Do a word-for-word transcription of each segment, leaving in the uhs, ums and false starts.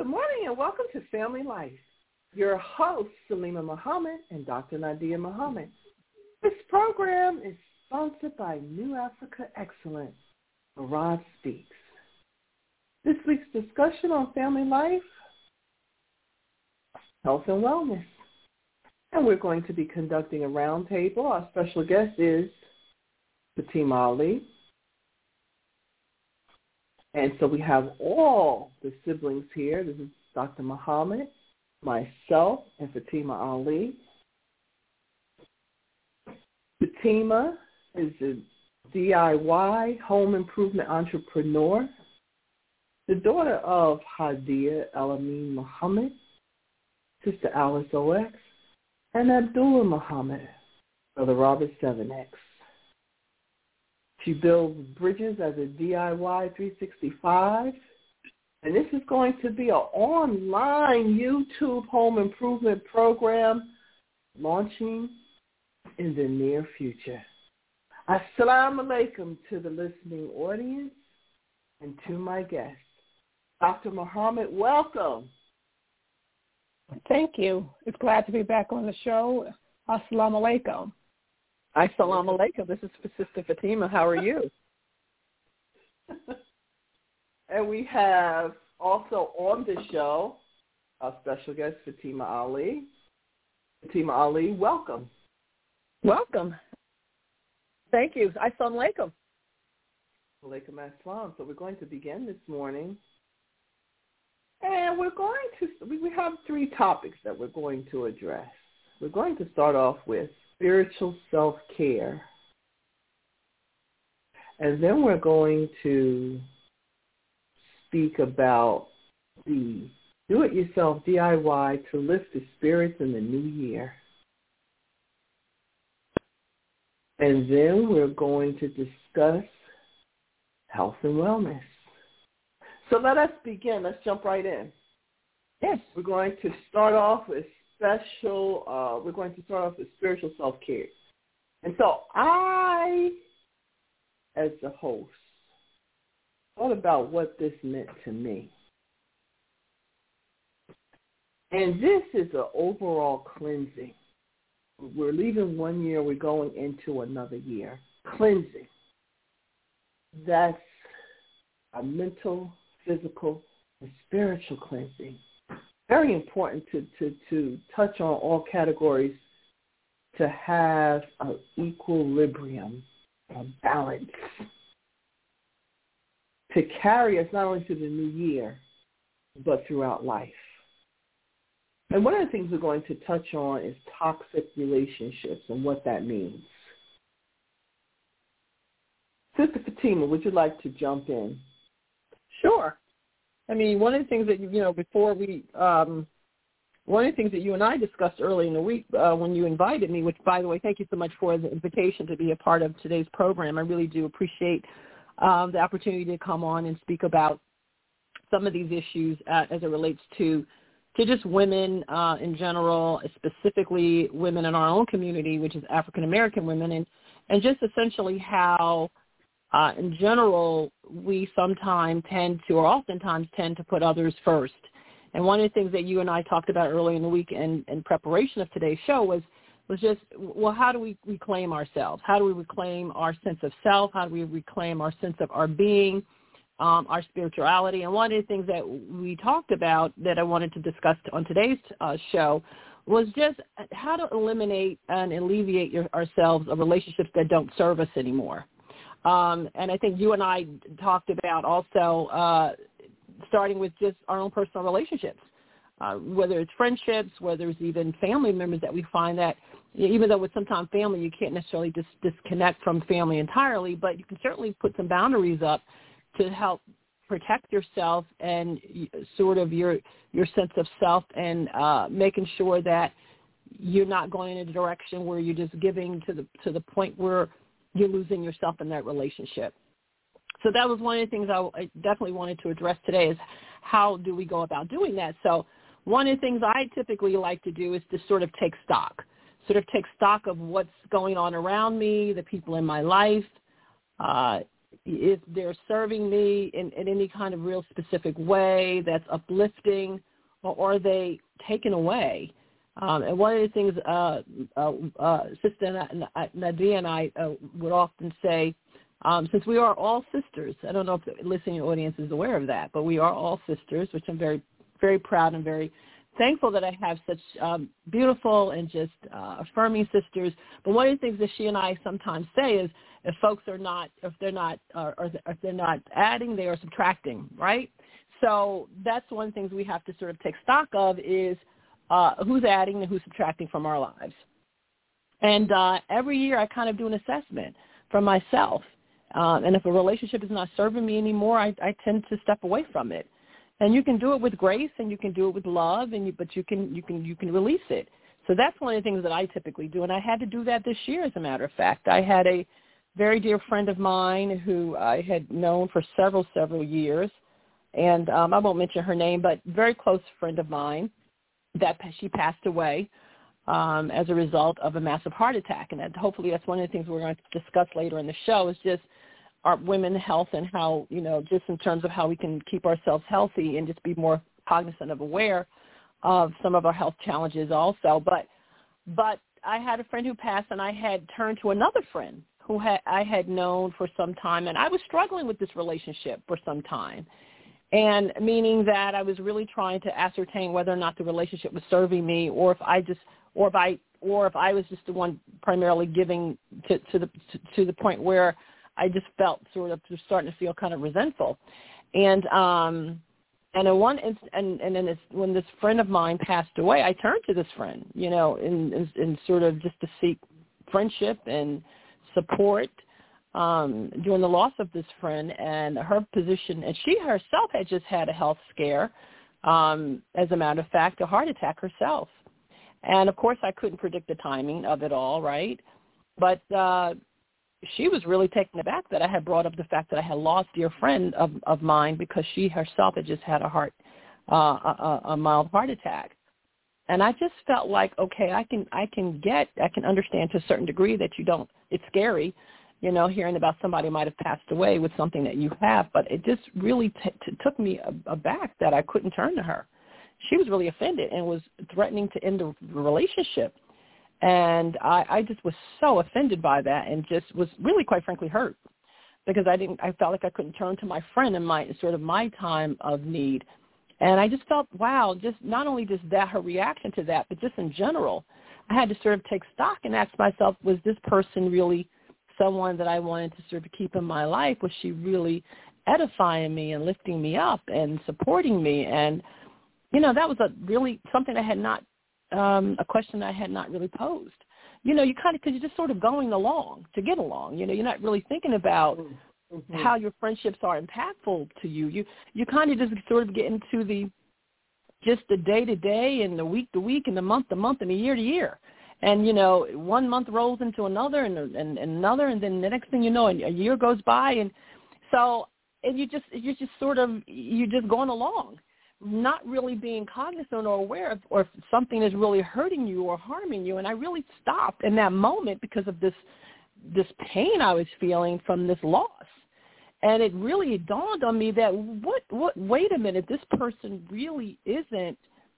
morning and welcome to Family Life. Your hosts, Salima Muhammad and Doctor Nadia Muhammad. This program is sponsored by New Africa Excellence, Arad Speaks. This week's discussion on family life, health and wellness. And we're going to be conducting a roundtable. Our special guest is Fatima Ali. And so we have all the siblings here. This is Doctor Muhammad, myself, and Fatima Ali. Fatima is a D I Y home improvement entrepreneur, the daughter of Hadia El-Amin Muhammad, Sister Alice O X, and Abdullah Muhammad, Brother Robert seven X. She builds bridges as a D I Y three sixty-five, and this is going to be an online YouTube home improvement program launching in the near future. Assalamu alaikum to the listening audience and to my guest. Doctor Muhammad, welcome. Thank you. It's glad to be back on the show. Assalamu alaikum. Assalamu alaikum. This is Sister Fatima. How are you? And we have also on the show our special guest, Fatima Ali. Fatima Ali, welcome. Welcome. Thank you. Assalamu alaikum. Alaikum assalam. So we're going to begin this morning. And we're going to, we have three topics that we're going to address. We're going to start off with spiritual self-care. And then we're going to speak about the do-it-yourself D I Y to lift the spirits in the new year. And then we're going to discuss health and wellness. So let us begin. Let's jump right in. Yes. We're going to start off with special, uh, we're going to start off with spiritual self-care. And so I, as the host, thought about what this meant to me. And this is an overall cleansing. We're leaving one year, we're going into another year. Cleansing. That's a mental, physical, and spiritual cleansing. Very important to, to, to touch on all categories to have an equilibrium, a balance, to carry us not only through the new year, but throughout life. And one of the things we're going to touch on is toxic relationships and what that means. Sister Fatima, would you like to jump in? Sure. I mean, one of the things that, you know, before we, um, one of the things that you and I discussed early in the week uh, when you invited me, which, by the way, thank you so much for the invitation to be a part of today's program. I really do appreciate um, the opportunity to come on and speak about some of these issues uh, as it relates to to just women uh, in general, specifically women in our own community, which is African-American women, and, and just essentially how Uh, in general, we sometimes tend to, or oftentimes tend to put others first. And one of the things that you and I talked about early in the week in, in preparation of today's show was, was just, well, how do we reclaim ourselves? How do we reclaim our sense of self? How do we reclaim our sense of our being, um, our spirituality? And one of the things that we talked about that I wanted to discuss on today's uh, show was just how to eliminate and alleviate your, ourselves of relationships that don't serve us anymore. Um, and I think you and I talked about also uh, starting with just our own personal relationships, uh, whether it's friendships, whether it's even family members that we find that, even though with sometimes family you can't necessarily dis- disconnect from family entirely, but you can certainly put some boundaries up to help protect yourself and sort of your your sense of self and uh, making sure that you're not going in a direction where you're just giving to the to the point where you're losing yourself in that relationship. So that was one of the things I, I definitely wanted to address today is how do we go about doing that? So one of the things I typically like to do is to sort of take stock, sort of take stock of what's going on around me, the people in my life, uh, if they're serving me in, in any kind of real specific way that's uplifting, or, or are they taken away? Um, and one of the things uh, uh, uh, Sister Nadia and I uh, would often say, um, since we are all sisters, I don't know if the listening audience is aware of that, but we are all sisters, which I'm very, very proud and very thankful that I have such um, beautiful and just uh, affirming sisters. But one of the things that she and I sometimes say is, if folks are not, if they're not, uh, or if they're not adding, they are subtracting, right? So that's one of the things we have to sort of take stock of is uh, who's adding and who's subtracting from our lives. And uh, every year I kind of do an assessment for myself. Uh, and if a relationship is not serving me anymore, I, I tend to step away from it. And you can do it with grace, and you can do it with love, and you, but you can you can you can release it. So that's one of the things that I typically do, and I had to do that this year. As a matter of fact, I had a very dear friend of mine who I had known for several several years, and um, I won't mention her name, but very close friend of mine, that she passed away um, as a result of a massive heart attack, and that hopefully that's one of the things we're going to discuss later in the show is just our women's health and how, you know, just in terms of how we can keep ourselves healthy and just be more cognizant of aware of some of our health challenges also. But but I had a friend who passed, and I had turned to another friend who had, I had known for some time, and I was struggling with this relationship for some time, and meaning that I was really trying to ascertain whether or not the relationship was serving me, or if I just, or if I, or if I was just the one primarily giving to, to the to, to the point where I just felt sort of just starting to feel kind of resentful. And um, and in one inst- and and then this, when this friend of mine passed away, I turned to this friend, you know, in, in, in sort of just to seek friendship and support um, during the loss of this friend and her position. And she herself had just had a health scare, um, as a matter of fact, a heart attack herself. And, of course, I couldn't predict the timing of it all, right? But uh she was really taken aback that I had brought up the fact that I had lost a dear friend of, of mine because she herself had just had a heart, uh, a, a mild heart attack. And I just felt like, okay, I can, I can get, I can understand to a certain degree that you don't, it's scary, you know, hearing about somebody might have passed away with something that you have, but it just really t- t- took me aback that I couldn't turn to her. She was really offended and was threatening to end the relationship. And I, I just was so offended by that and just was really, quite frankly, hurt because I didn't. I felt like I couldn't turn to my friend in my sort of my time of need, and I just felt, wow, just not only just that her reaction to that, but just in general, I had to sort of take stock and ask myself, was this person really someone that I wanted to sort of keep in my life? Was she really edifying me and lifting me up and supporting me? And you know, that was a really something I had not. Um, a question I had not really posed. You know, you kind of, because you're just sort of going along to get along. You know, you're not really thinking about mm-hmm. how your friendships are impactful to you. You you kind of just sort of get into the, just the day-to-day and the week-to-week and the month-to-month and the year-to-year. And, you know, one month rolls into another and, and, and another, and then the next thing you know, a year goes by. And so, and you just, you're just sort of, you're just going along, not really being cognizant or aware of or if something is really hurting you or harming you. And I really stopped in that moment because of this this pain I was feeling from this loss. And it really dawned on me that what what wait a minute, this person really isn't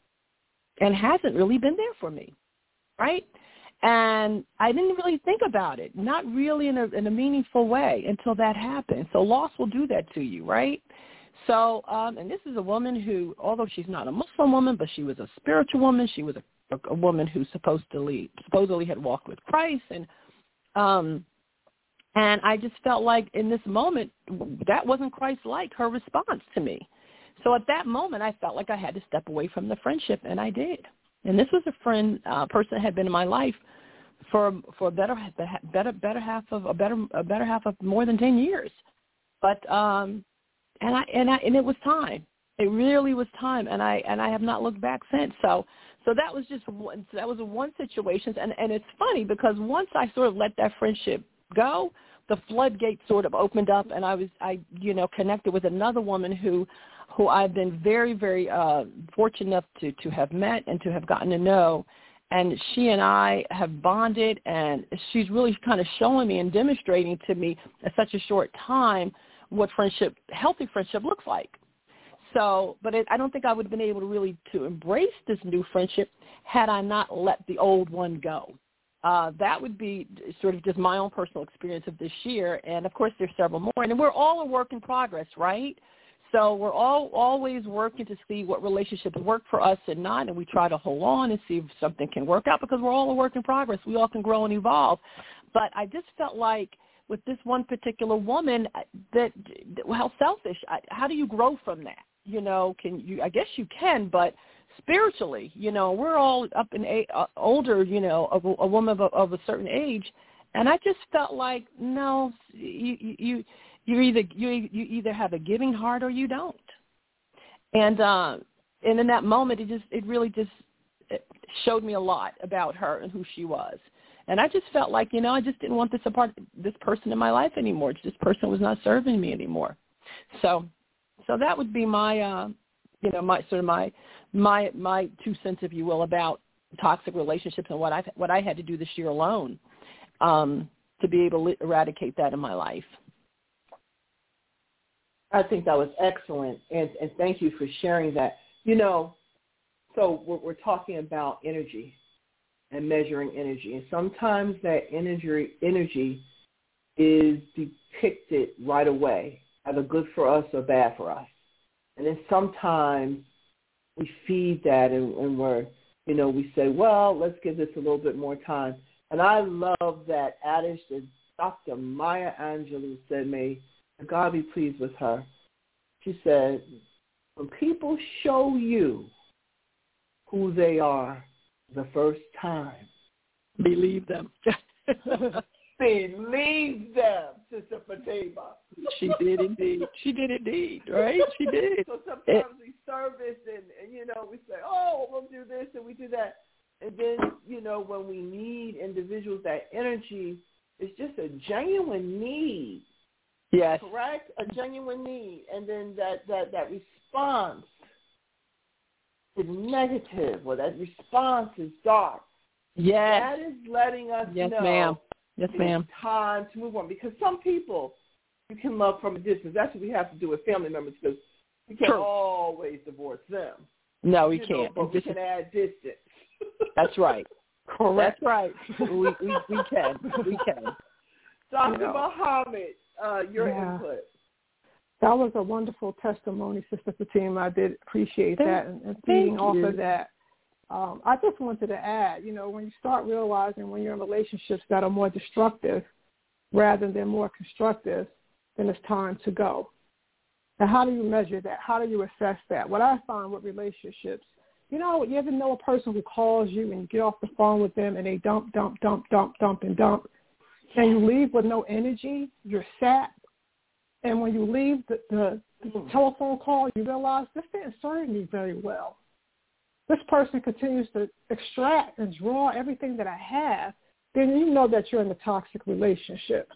and hasn't really been there for me, right? And I didn't really think about it, not really in a in a meaningful way until that happened. So loss will do that to you, right? So, um, and this is a woman who, although she's not a Muslim woman, but she was a spiritual woman. She was a, a woman who supposedly supposedly had walked with Christ, and um, and I just felt like in this moment that wasn't Christ-like, her response to me. So at that moment, I felt like I had to step away from the friendship, and I did. And this was a friend, uh, person that had been in my life for for a better better better half of a better a better half of more than ten years, but. Um, And I and I and it was time. It really was time, and I and I have not looked back since. So so that was just one. That was one situation, and and it's funny because once I sort of let that friendship go, the floodgates sort of opened up, and I was I you know connected with another woman who who I've been very very uh, fortunate enough to to have met and to have gotten to know, and she and I have bonded, and she's really kind of showing me and demonstrating to me in such a short time what friendship, healthy friendship looks like. So, but it, I don't think I would have been able to really to embrace this new friendship had I not let the old one go. Uh, that would be sort of just my own personal experience of this year. And, of course, there's several more. And we're all a work in progress, right? So we're all always working to see what relationships work for us and not, and we try to hold on and see if something can work out because we're all a work in progress. We all can grow and evolve. But I just felt like with this one particular woman, that how selfish. How do you grow from that? You know, can you? I guess you can, but spiritually, you know, we're all up in a, uh, older, you know, of a, a woman of a, of a certain age, and I just felt like no, you you you either you you either have a giving heart or you don't, and uh, and in that moment, it just it really just it showed me a lot about her and who she was. And I just felt like, you know, I just didn't want this apart, this person in my life anymore. This person was not serving me anymore. So, so that would be my, uh, you know, my sort of my, my, my two cents, if you will, about toxic relationships and what I what I had to do this year alone um, to be able to eradicate that in my life. I think that was excellent, and and thank you for sharing that. You know, so we're, we're talking about energy and measuring energy. And sometimes that energy energy is depicted right away, either good for us or bad for us. And then sometimes we feed that and, and we're, you know, we say, well, let's give this a little bit more time. And I love that adage that Doctor Maya Angelou said, may God be pleased with her. She said, when people show you who they are the first time, believe them. Believe them, Sister Fatima. She did indeed. She did indeed, right? She did. So sometimes we service and, and, you know, we say, oh, we'll do this and we do that. And then, you know, when we need individuals, that energy is just a genuine need. Yes. Correct? A genuine need. And then that, that, that response is negative, or that response is dark. Yes. That is letting us yes, know Yes, ma'am. Yes, ma'am. It's time to move on. Because some people you can love from a distance. That's what we have to do with family members, because we can't True. always divorce them. No, we you can't. Know, but we can add distance. That's right. Correct. That's right. we, we we can. We can. Doctor You know, Muhammad, uh, your yeah. input. That was a wonderful testimony, Sister Fatima. I did appreciate Thank, that, and, and feeding off you. of that. Um, I just wanted to add, you know, when you start realizing when you're in relationships that are more destructive rather than more constructive, then it's time to go. And how do you measure that? How do you assess that? What I find with relationships, you know, you ever know a person who calls you and you get off the phone with them and they dump, dump, dump, dump, dump, and dump, and you leave with no energy, you're sapped. And when you leave the, the, the telephone call, you realize this didn't serve me very well. This person continues to extract and draw everything that I have, then you know that you're in a toxic relationship.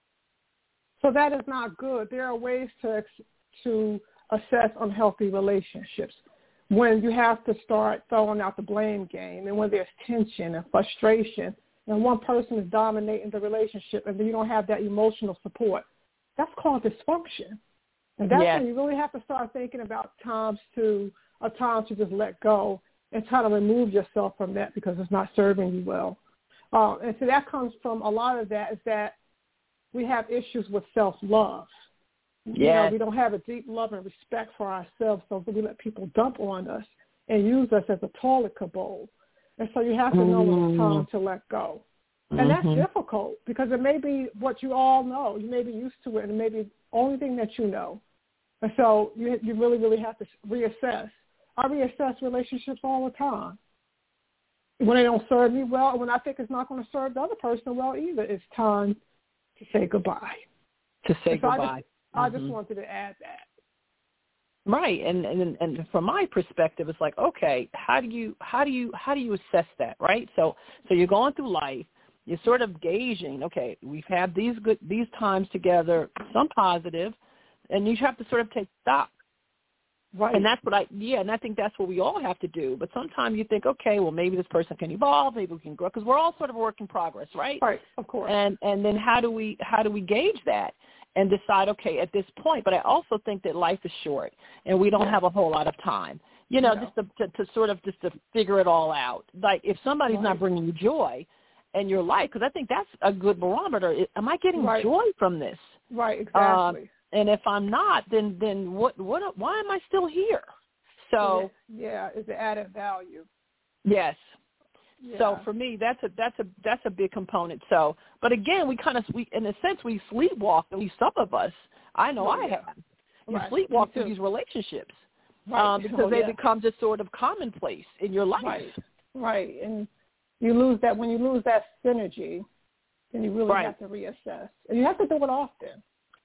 So that is not good. There are ways to to assess unhealthy relationships. When you have to start throwing out the blame game, and when there's tension and frustration, and one person is dominating the relationship, and then you don't have that emotional support, that's called dysfunction. And that's yes. when you really have to start thinking about times to a time to just let go and try to remove yourself from that because it's not serving you well. Uh, and so that comes from a lot of that is that we have issues with self-love. Yes. You know, we don't have a deep love and respect for ourselves, so we let people dump on us and use us as a toilet bowl. And so you have to know when it's time to let go. And that's mm-hmm. difficult because it may be what you all know. You may be used to it, and it may be the only thing that you know. And so you you really, really have to reassess. I reassess relationships all the time. When they don't serve me well, when I think it's not going to serve the other person well either, it's time to say goodbye. To say so goodbye. I just, mm-hmm. I just wanted to add that. Right, and, and and from my perspective, it's like, okay, how do you how do you how do you assess that, right? So so you're going through life, you're sort of gauging, okay, we've had these good these times together, some positive, and you have to sort of take stock. Right. And that's what I, yeah, and I think that's what we all have to do. But sometimes you think, okay, well, maybe this person can evolve, maybe we can grow, because we're all sort of a work in progress, right? Right, of course. And and then how do we how do we gauge that and decide, okay, at this point? But I also think that life is short, and we don't yeah. have a whole lot of time, you know, no. just to, to, to sort of just to figure it all out. Like if somebody's right. not bringing you joy in your life, because I think that's a good barometer. Am I getting right. joy from this? Right, exactly. Um, and if I'm not, then then what what why am I still here? So yeah, it's the added value. Yes. Yeah. So for me, that's a that's a that's a big component. So, but again, we kind of we in a sense we sleepwalk. At least some of us, I know oh, I yeah. have. You right. sleepwalk through these relationships right. um, because oh, they yeah. become just sort of commonplace in your life. Right. Right, and you lose that when you lose that synergy, then you really right. have to reassess, and you have to do it often.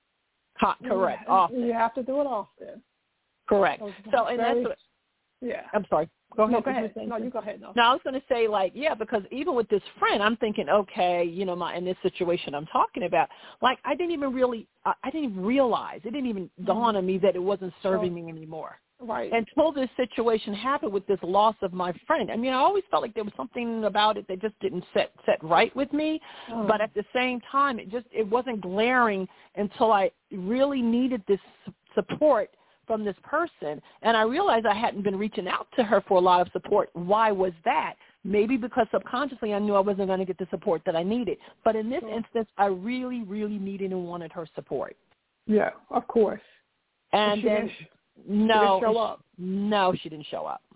Co- correct. You, often. You have to do it often. Correct. So, and very, that's what. Yeah. I'm sorry. Go ahead. No, go ahead. No, you go ahead. No. No, I was going to say, like, yeah, because even with this friend, I'm thinking, okay, you know, my in this situation I'm talking about, like, I didn't even really, I, I didn't even realize, it didn't even mm-hmm. dawn on me that it wasn't serving oh. me anymore. Right. Until this situation happened with this loss of my friend. I mean, I always felt like there was something about it that just didn't set set right with me. Oh. But at the same time, it just it wasn't glaring until I really needed this support from this person. And I realized I hadn't been reaching out to her for a lot of support. Why was that? Maybe because subconsciously I knew I wasn't going to get the support that I needed. But in this sure. instance, I really, really needed and wanted her support. Yeah, of course. And she then... Didn't, No, she didn't show up. no, she didn't show up.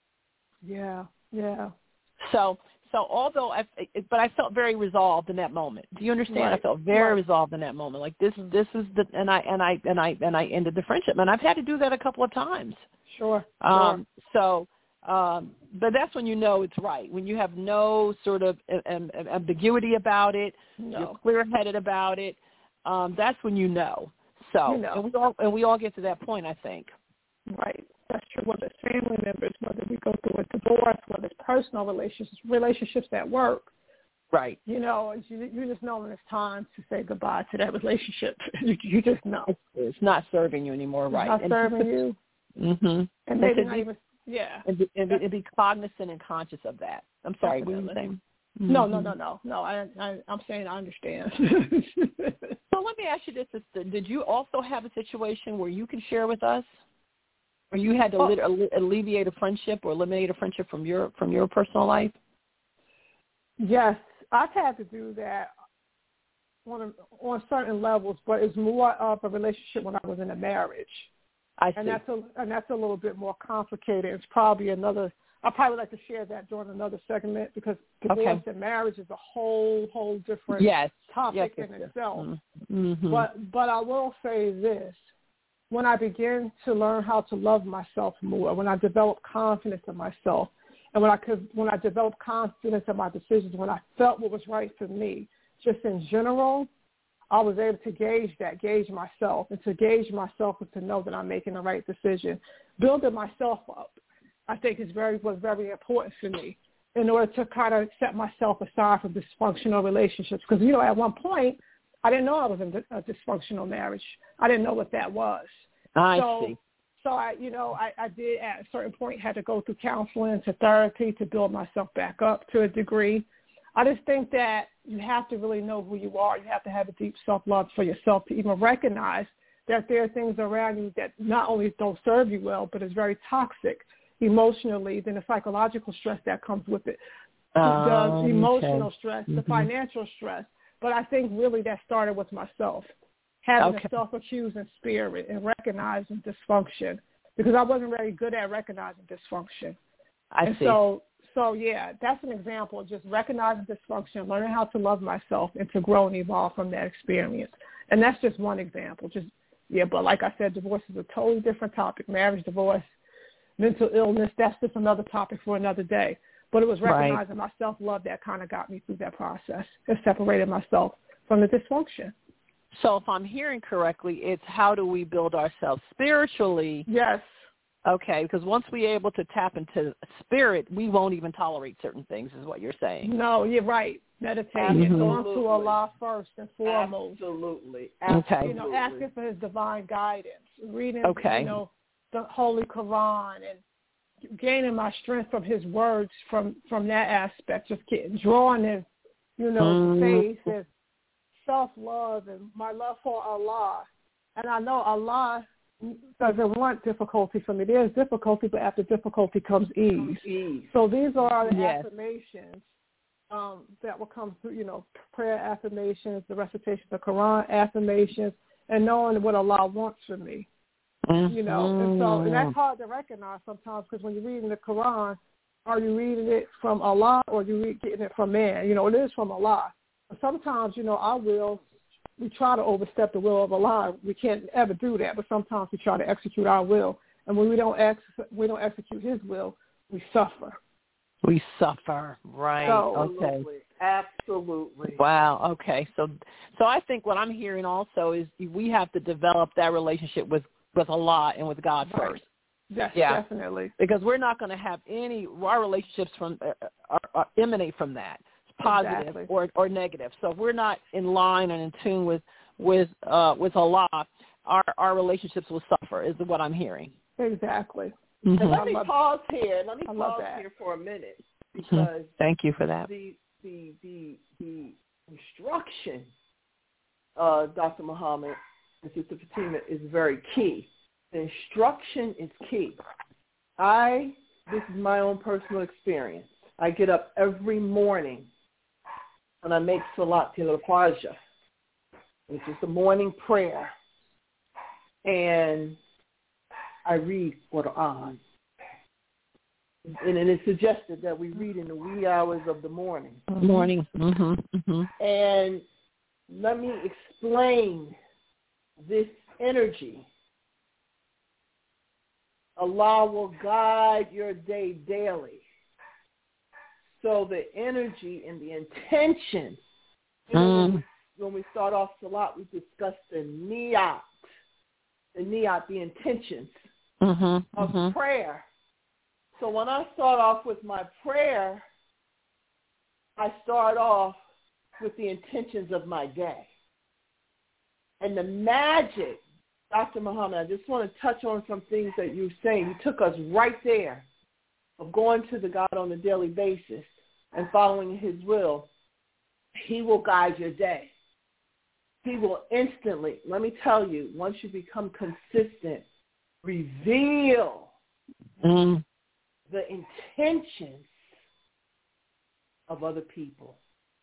Yeah, yeah. So, so although I, but I felt very resolved in that moment. Do you understand? Right. I felt very right. resolved in that moment. Like this, this is the, and I, and I, and I, and I ended the friendship. And I've had to do that a couple of times. Sure. Um. Sure. So, um. But that's when you know it's right. When you have no sort of ambiguity about it, no. you're clear-headed about it. Um. That's when you know. So, you know. and we all, and we all get to that point, I think. Right. That's true. Whether it's family members, whether we go through a divorce, whether it's personal relationships, relationships at work. Right. You know, you, you just know when it's time to say goodbye to that relationship. you, you just know. It's, it's not serving you anymore, right? It's not serving you. Mm-hmm. And maybe not even, yeah. And be, and, be, and be cognizant and conscious of that. I'm sorry, what were you saying? Mm-hmm. No, no, no, no. No, I, I, I'm saying I understand. So let me ask you this, sister. Did you also have a situation where you can share with us? Or you had to oh. alleviate a friendship or eliminate a friendship from your from your personal life? Yes, I've had to do that on a, on certain levels, but it's more of a relationship when I was in a marriage. I see. And that's a and that's a little bit more complicated. It's probably another. I'd probably like to share that during another segment because divorce okay. and marriage is a whole whole different yes. topic yes, in yes, itself. Mm-hmm. But but I will say this. When I began to learn how to love myself more, when I developed confidence in myself, and when I could, when I developed confidence in my decisions, when I felt what was right for me, just in general, I was able to gauge that, gauge myself, and to gauge myself was to know that I'm making the right decision. Building myself up, I think, is very was very important for me in order to kind of set myself aside from dysfunctional relationships. Because you know, at one point, I didn't know I was in a dysfunctional marriage. I didn't know what that was. I so, see. So I, you know, I, I did at a certain point had to go through counseling, to therapy to build myself back up to a degree. I just think that you have to really know who you are. You have to have a deep self-love for yourself to even recognize that there are things around you that not only don't serve you well, but is very toxic emotionally, then the psychological stress that comes with it, um, the emotional okay. stress, mm-hmm. the financial stress. But I think really that started with myself, having okay. a self-accusing spirit and recognizing dysfunction, because I wasn't very good at recognizing dysfunction. I and see. So, so yeah, that's an example of just recognizing dysfunction, learning how to love myself, and to grow and evolve from that experience. And that's just one example. Just yeah, but like I said, divorce is a totally different topic. Marriage, divorce, mental illness, that's just another topic for another day. But it was recognizing right. my self-love that kind of got me through that process and separated myself from the dysfunction. So if I'm hearing correctly, it's how do we build ourselves spiritually? Yes. Okay, because once we're able to tap into spirit, we won't even tolerate certain things, is what you're saying. No, you're right. Meditating, mm-hmm. going to Allah first and foremost. Absolutely. Okay. You know, asking for His divine guidance, reading, okay. you know, the Holy Quran and gaining my strength from his words from, from that aspect, just getting, drawing his, you know, mm. faith and self-love and my love for Allah. And I know Allah doesn't want difficulty from me. There's difficulty, but after difficulty comes ease. ease. So these are the yes. affirmations um, that will come through, you know, prayer affirmations, the recitation of the Quran affirmations, and knowing what Allah wants from me. Mm-hmm. You know, and so and that's hard to recognize sometimes because when you're reading the Quran, are you reading it from Allah or are you read, getting it from man? You know, it is from Allah. But sometimes, you know, our will, we try to overstep the will of Allah. We can't ever do that, but sometimes we try to execute our will. And when we don't ex- we don't execute his will, we suffer. We suffer, right? So, okay. Absolutely. Wow. Okay. So, so I think what I'm hearing also is we have to develop that relationship with, with Allah and with God right. first. Yes, yeah. definitely. Because we're not going to have any our relationships from uh, are, are emanate from that, positive exactly. or or negative. So if we're not in line and in tune with with uh, with Allah, our our relationships will suffer. Is what I'm hearing. Exactly. Mm-hmm. And let me pause here. Let me I pause that. here for a minute because mm-hmm. thank you for that. The the the the instruction, uh, Doctor Muhammad and Sister Fatima, is very key. The instruction is key. I this is my own personal experience. I get up every morning and I make Salat Til Fajr, which is the morning prayer, and I read Quran. And it is suggested that we read in the wee hours of the morning. Morning. Mm-hmm. Mm-hmm. And let me explain this energy. Allah will guide your day daily. So the energy and the intention, you know, mm. when, we, when we start off Salat, we discuss the niyat, the niyat, the intentions mm-hmm. of mm-hmm. prayer. So when I start off with my prayer, I start off with the intentions of my day. And the magic, Doctor Muhammad, I just want to touch on some things that you were saying. You took us right there of going to the God on a daily basis and following his will. He will guide your day. He will instantly, let me tell you, once you become consistent, reveal mm. the intentions of other people.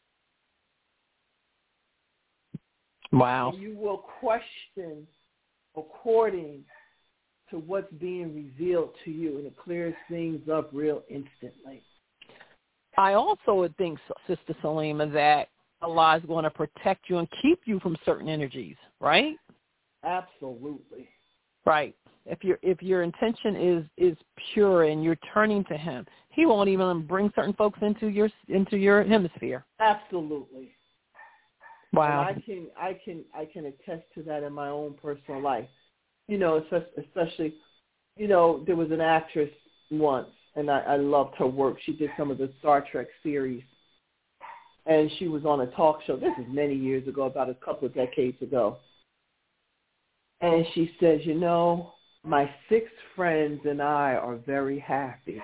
Wow. And you will question according to what's being revealed to you, and it clears things up real instantly. I also would think, Sister Salima, that Allah is going to protect you and keep you from certain energies, right? Absolutely. Right. If your if your intention is, is pure and you're turning to him, he won't even bring certain folks into your into your hemisphere. Absolutely. Wow. And I can I can I can attest to that in my own personal life. You know, especially, you know, there was an actress once, and I, I loved her work. She did some of the Star Trek series, and she was on a talk show. This is many years ago, about a couple of decades ago. And she says, you know, my six friends and I are very happy.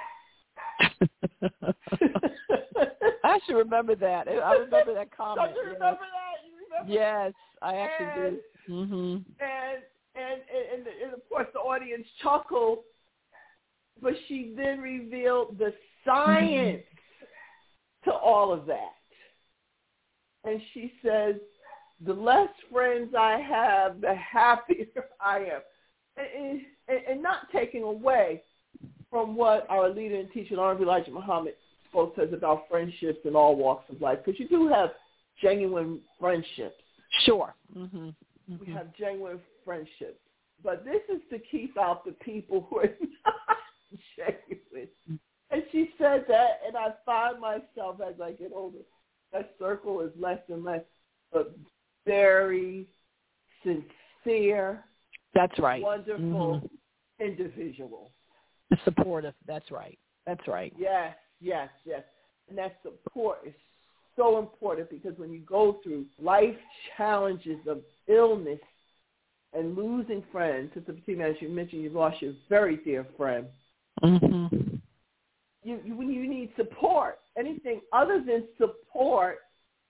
I should remember that. I remember that comment. Don't you remember that? You remember? Yes, I actually and, do. Mm-hmm. And, and, and, and, of course, the audience chuckled, but she then revealed the science mm-hmm. to all of that. And she says, the less friends I have, the happier I am. And, and, and not taking away from what our leader and teacher, Honorable Elijah Muhammad, spoke to us about friendships in all walks of life, because you do have genuine friendships. Sure. Mm-hmm. Mm-hmm. We have genuine friendships. But this is to keep out the people who are not genuine. And she said that, and I find myself as I get older, that circle is less and less, but very sincere, that's right, wonderful mm-hmm. individuals. Supportive, that's right. That's right. Yes, yes, yes. And that support is so important, because when you go through life challenges of illness and losing friends. Sister Fatima, as you mentioned, you lost your very dear friend. Mm-hmm. You, you, when you need support, anything other than support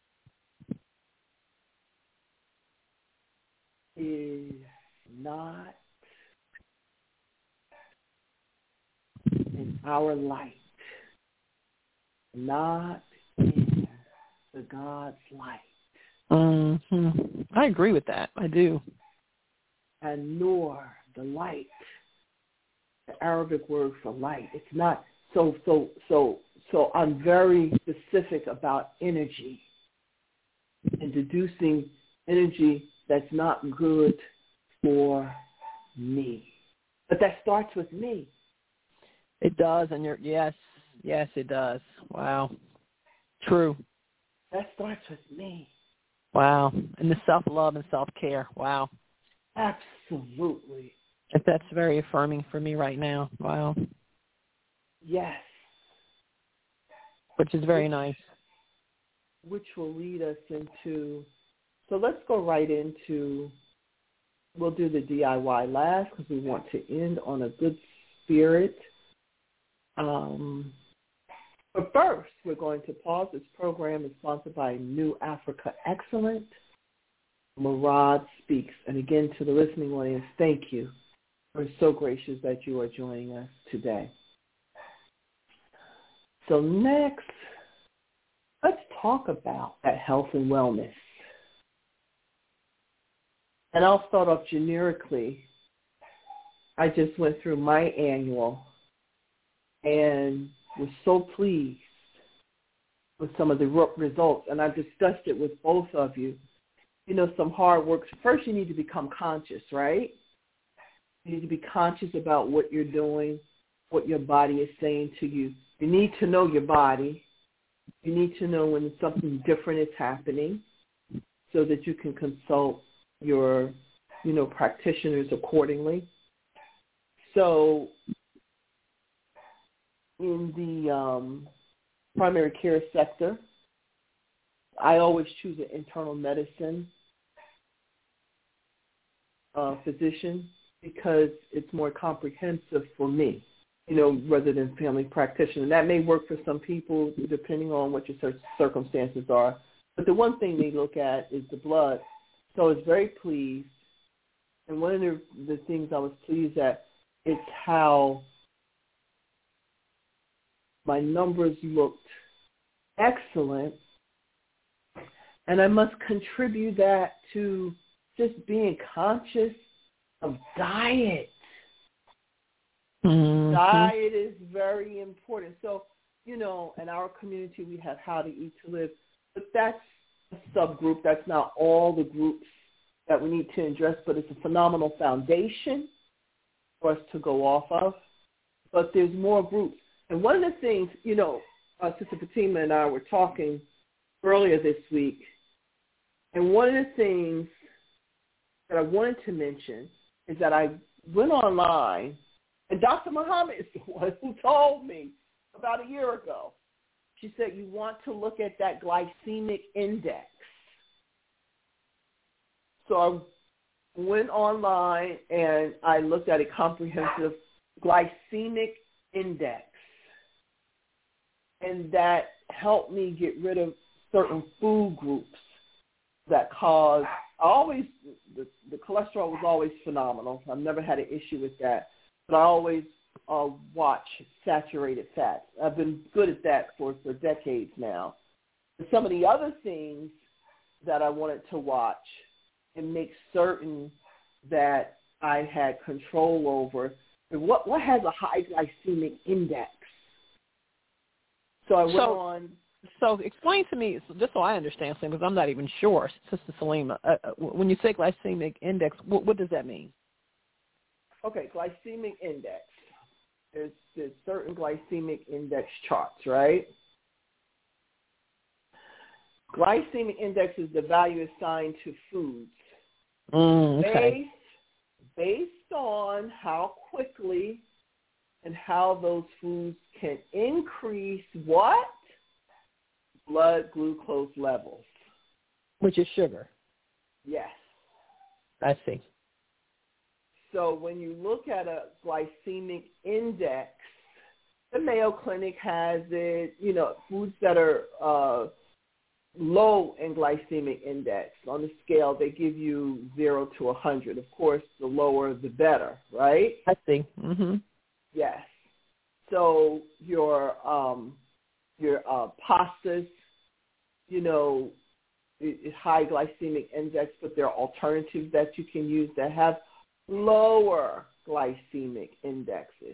is not in our light, not in the God's light. Mm-hmm. I agree with that. I do. And nor the light, the Arabic word for light. It's not so so so so. I'm very specific about energy and deducing energy that's not good for me. But that starts with me. It does, and you're yes, yes, it does. Wow, true. That starts with me. Wow, and the self-love and self-care. Wow. Absolutely. That's very affirming for me right now. Wow. Yes. Which is very which, nice. Which will lead us into, so let's go right into, we'll do the D I Y last because we want to end on a good spirit. Um, but first, we're going to pause. This program is sponsored by New Africa Excellent. Murad Speaks. And again, to the listening audience, thank you. We're so gracious that you are joining us today. So next, let's talk about that health and wellness. And I'll start off generically. I just went through my annual and was so pleased with some of the results. And I've discussed it with both of you. You know, some hard work. First, you need to become conscious, right? You need to be conscious about what you're doing, what your body is saying to you. You need to know your body. You need to know when something different is happening so that you can consult your, you know, practitioners accordingly. So in the um, primary care sector, I always choose an internal medicine uh, physician because it's more comprehensive for me, you know, rather than family practitioner. And that may work for some people depending on what your circumstances are. But the one thing they look at is the blood. So I was very pleased. And one of the, the things I was pleased at is how my numbers looked excellent. And I must contribute that to just being conscious of diet. Mm-hmm. Diet is very important. So, you know, in our community, we have How to Eat to Live, but that's a subgroup. That's not all the groups that we need to address, but it's a phenomenal foundation for us to go off of. But there's more groups. And one of the things, you know, uh, Sister Fatima and I were talking earlier this week, and one of the things that I wanted to mention is that I went online, and Doctor Muhammad is the one who told me about a year ago. She said, you want to look at that glycemic index. So I went online, and I looked at a comprehensive glycemic index, and that helped me get rid of certain food groups that cause, I always, the, the cholesterol was always phenomenal. I've never had an issue with that. But I always uh, watch saturated fats. I've been good at that for, for decades now. But some of the other things that I wanted to watch and make certain that I had control over, what, what has a high glycemic index? So I went so, on. So explain to me, just so I understand, because I'm not even sure, Sister Salima, uh, when you say glycemic index, what, what does that mean? Okay, glycemic index. There's, there's certain glycemic index charts, right? Glycemic index is the value assigned to foods mm, okay. based, based on how quickly and how those foods can increase what? Blood glucose levels. Which is sugar. Yes. I see. So when you look at a glycemic index, the Mayo Clinic has it, you know, foods that are uh, low in glycemic index. On the scale, they give you zero to one hundred. Of course, the lower, the better, right? I see. Mm-hmm. Yes. So your um, your uh, pastas, you know, is high glycemic index, but there are alternatives that you can use that have lower glycemic indexes.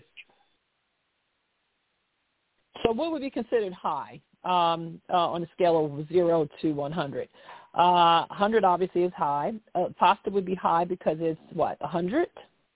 So what would be considered high um, uh, on a scale of zero to one hundred? Uh, one hundred obviously is high. Uh, pasta would be high because it's, what, one hundred?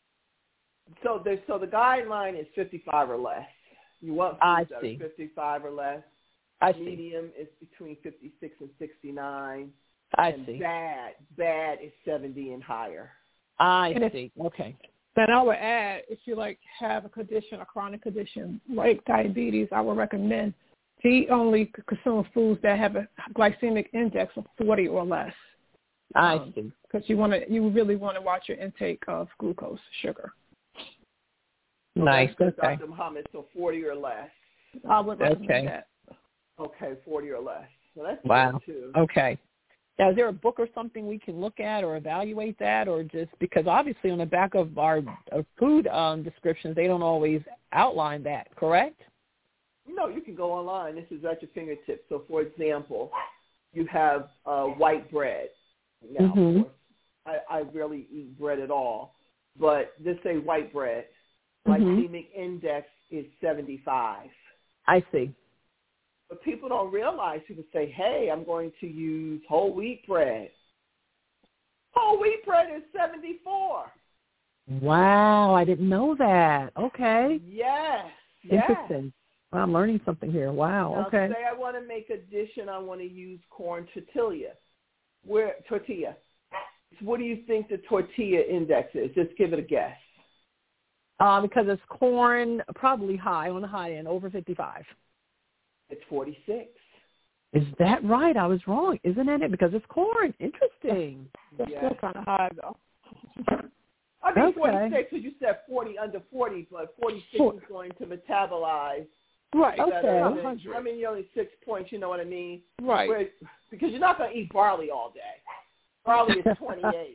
So, there's, so the guideline is fifty-five or less. You want foods I that see. are fifty-five or less. I see. Medium is between fifty-six and sixty-nine. I and see. Bad, bad is seventy and higher. I and see. If, okay. Then I would add, if you like have a condition, a chronic condition like diabetes, I would recommend to eat only consume foods that have a glycemic index of forty or less. I um, see. Because you want to, you really want to watch your intake of glucose, sugar. Nice. That's good, Okay. Doctor Muhammad, so forty or less. I would recommend Okay. that. Okay, forty or less. So that's Wow. good too. Okay. Now, is there a book or something we can look at or evaluate that, or just because obviously on the back of our uh, food um, descriptions, they don't always outline that, correct? No, you can go online. This is at your fingertips. So, for example, you have uh, white bread. Now, Mm-hmm. of course, I, I rarely eat bread at all, but just say white bread. Mm-hmm. Glycemic index is seventy-five. I see. But people don't realize, people say, hey, I'm going to use whole wheat bread. Whole wheat bread is seventy-four. Wow, I didn't know that. Okay. Yes, yes. Interesting. Well, I'm learning something here. Wow, Now, okay. say I want to make a dish and I want to use corn tortilla. Where tortilla? What do you think the tortilla index is? Just give it a guess. Uh, because it's corn, probably high, on the high end, over fifty-five. It's forty-six. Is that right? I was wrong, isn't it? Because it's corn. Interesting. That's Yes. still kind of high, though. I mean, Okay. forty-six, because you said forty under forty, but forty-six Four. is going to metabolize. Right. better Okay. than- one hundred. I mean, you're only six points, you know what I mean? Right. Where, because you're not going to eat barley all day. Barley is twenty-eight.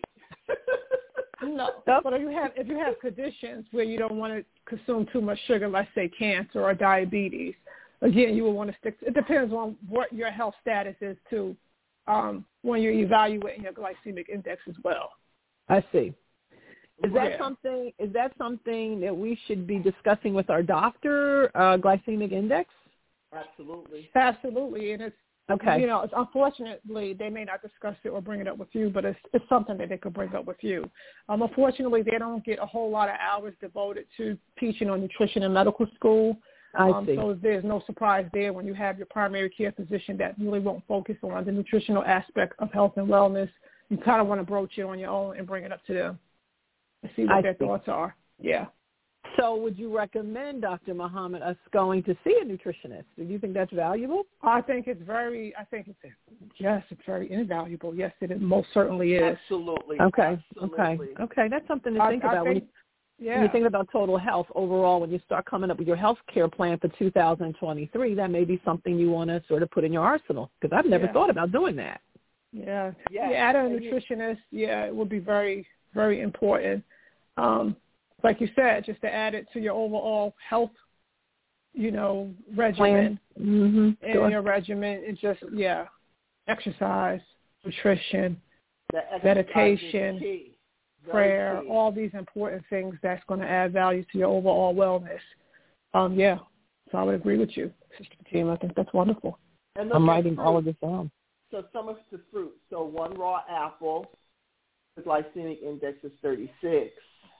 No, but if you have if you have conditions where you don't want to consume too much sugar, let's say cancer or diabetes, again, you will want to stick. It depends on what your health status is too, um, when you're evaluating your glycemic index as well. I see. Is that Yeah. something? Is that something that we should be discussing with our doctor? Uh, glycemic index. Absolutely. Absolutely, and it's Okay. you know, it's unfortunately they may not discuss it or bring it up with you, but it's it's something that they could bring up with you. Um, unfortunately, they don't get a whole lot of hours devoted to teaching on nutrition in medical school. I Um, see. so there's no surprise there when you have your primary care physician that really won't focus on the nutritional aspect of health and wellness. You kind of want to broach it on your own and bring it up to them and see what I their see. thoughts are. Yeah. So would you recommend, Doctor Muhammad, us going to see a nutritionist? Do you think that's valuable? I think it's very, I think it's, yes, it's very invaluable. Yes, it most certainly is. Absolutely. Okay. Absolutely. Okay. Okay. That's something to I, think I about. think, when, you, yeah. when you think about total health overall, when you start coming up with your health care plan for two thousand twenty-three, that may be something you want to sort of put in your arsenal, because I've never Yeah. thought about doing that. Yeah. Yes. Yeah, add a And you- nutritionist, yeah, it would be very, very important. Um, like you said, just to add it to your overall health, you know, regimen. Mm-hmm. And Sure. your regimen is just, yeah, exercise, nutrition, the exercise meditation, is key. Very prayer, key. all these important things that's going to add value to your overall wellness. Um, yeah, so I would agree with you, Sister Fatima. I think that's wonderful. And look I'm at writing fruit. all of this down. So some of the fruit. So one raw apple, the glycemic index is thirty-six.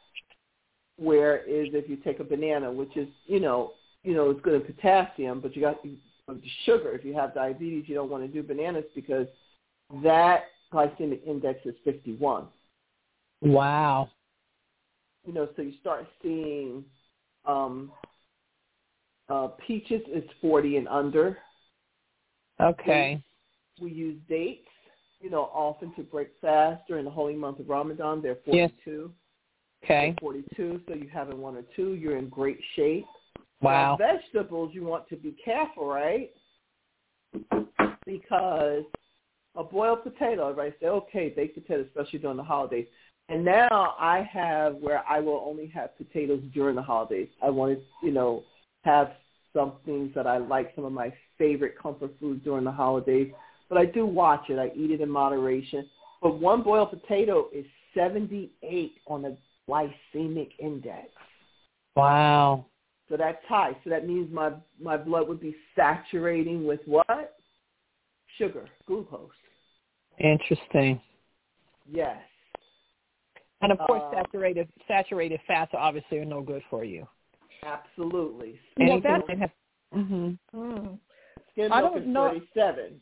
Whereas if you take a banana, which is, you know, you know, it's good in potassium, but you got the sugar. If you have diabetes, you don't want to do bananas because that glycemic index is fifty-one. Wow. You know, so you start seeing um, uh, peaches is forty and under. Okay. We use dates, you know, often to break fast during the holy month of Ramadan. They're Yes. forty-two. Okay. forty-two, so you having one or two, you're in great shape. Wow. Now, vegetables, you want to be careful, right? Because a boiled potato, everybody say, okay, baked potato, especially during the holidays. And now I have where I will only have potatoes during the holidays. I want to, you know, have some things that I like, some of my favorite comfort foods during the holidays. But I do watch it. I eat it in moderation. But one boiled potato is seventy-eight on the glycemic index. Wow. So that's high. So that means my, my blood would be saturating with what? Sugar, glucose. Interesting. Yes. And of course, Uh, saturated saturated fats obviously are no good for you. Absolutely. Anything Well, that has, mm-hmm. Mm. Skim I milk don't is know. thirty-seven.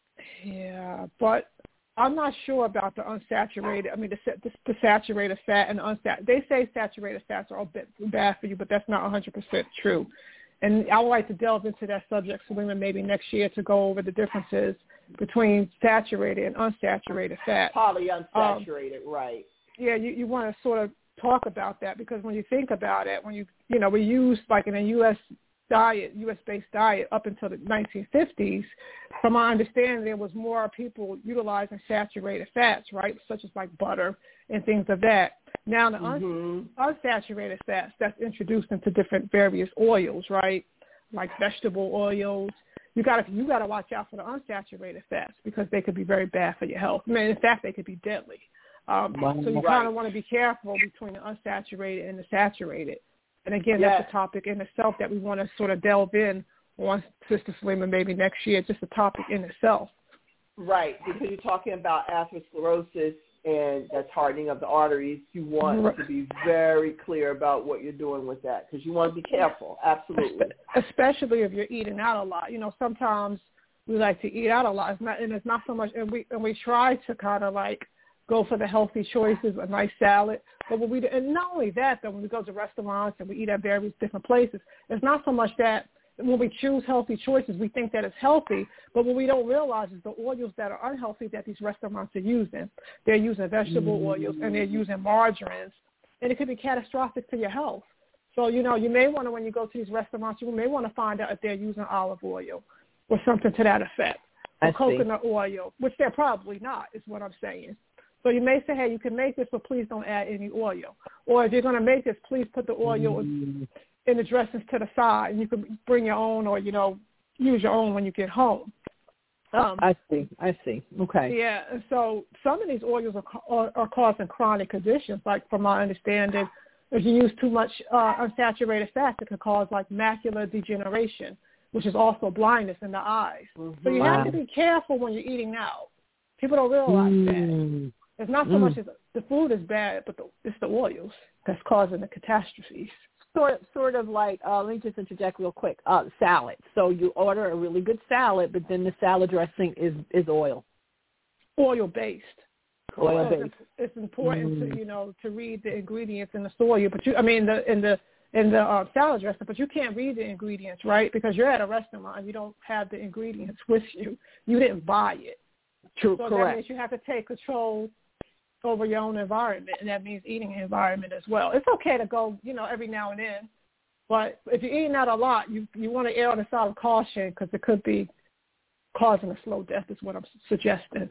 Yeah, but I'm not sure about the unsaturated. I mean, the, the, the saturated fat and unsaturated. They say saturated fats are a bit bad for you, but that's not one hundred percent true. And I would like to delve into that subject, Selena, maybe next year to go over the differences between saturated and unsaturated fat. Polyunsaturated, um, right. Yeah, you, you want to sort of talk about that because when you think about it, when you, you know, we use like in a U S diet, U S-based diet up until the nineteen fifties, from my understanding, there was more people utilizing saturated fats, right, such as like butter and things of that. Now the mm-hmm. uns- unsaturated fats, that's introduced into different various oils, right, like vegetable oils. You got to you got to watch out for the unsaturated fats because they could be very bad for your health. I mean, in fact, they could be deadly. Um, so you right. kind of want to be careful between the unsaturated and the saturated. And again, yes. that's a topic in itself that we want to sort of delve in on, Sister Selena, maybe next year, just a topic in itself. Right, because you're talking about atherosclerosis and that's hardening of the arteries. You want right. to be very clear about what you're doing with that because you want to be careful, absolutely. Especially if you're eating out a lot. You know, sometimes we like to eat out a lot, it's not, and it's not so much, and we, and we try to kind of like, go for the healthy choices, a nice salad. But when we, and not only that, though, when we go to restaurants and we eat at various different places, it's not so much that when we choose healthy choices, we think that it's healthy, but what we don't realize is the oils that are unhealthy that these restaurants are using. They're using vegetable mm-hmm. oils and they're using margarines, and it could be catastrophic to your health. So, you know, you may want to, when you go to these restaurants, you may want to find out if they're using olive oil or something to that effect, or I coconut see. oil, which they're probably not, is what I'm saying. So you may say, hey, you can make this, but please don't add any oil. Or if you're going to make this, please put the oil mm. in the dressings to the side. And you can bring your own or, you know, use your own when you get home. Um, I see. I see. Okay. Yeah. And so some of these oils are, are, are causing chronic conditions. Like from my understanding, if you use too much uh, unsaturated fats, it could cause like macular degeneration, which is also blindness in the eyes. Mm-hmm. So you wow. have to be careful when you're eating out. People don't realize mm. that. It's not so mm. much as the food is bad, but the, it's the oils that's causing the catastrophes. Sort of, sort of like, uh, let me just interject real quick, uh, salad. So you order a really good salad, but then the salad dressing is, is oil. Oil-based. Oil-based. So it's, it's important mm. to, you know, to read the ingredients in the soil, but you, I mean, the, in the, in the uh, salad dressing, but you can't read the ingredients, right? Because you're at a restaurant and you don't have the ingredients with you. You didn't buy it. True, so correct. That means you have to take control over your own environment, and that means eating an environment as well. It's okay to go, you know, every now and then, but if you're eating out a lot, you you want to err on the side of caution because it could be causing a slow death is what I'm suggesting.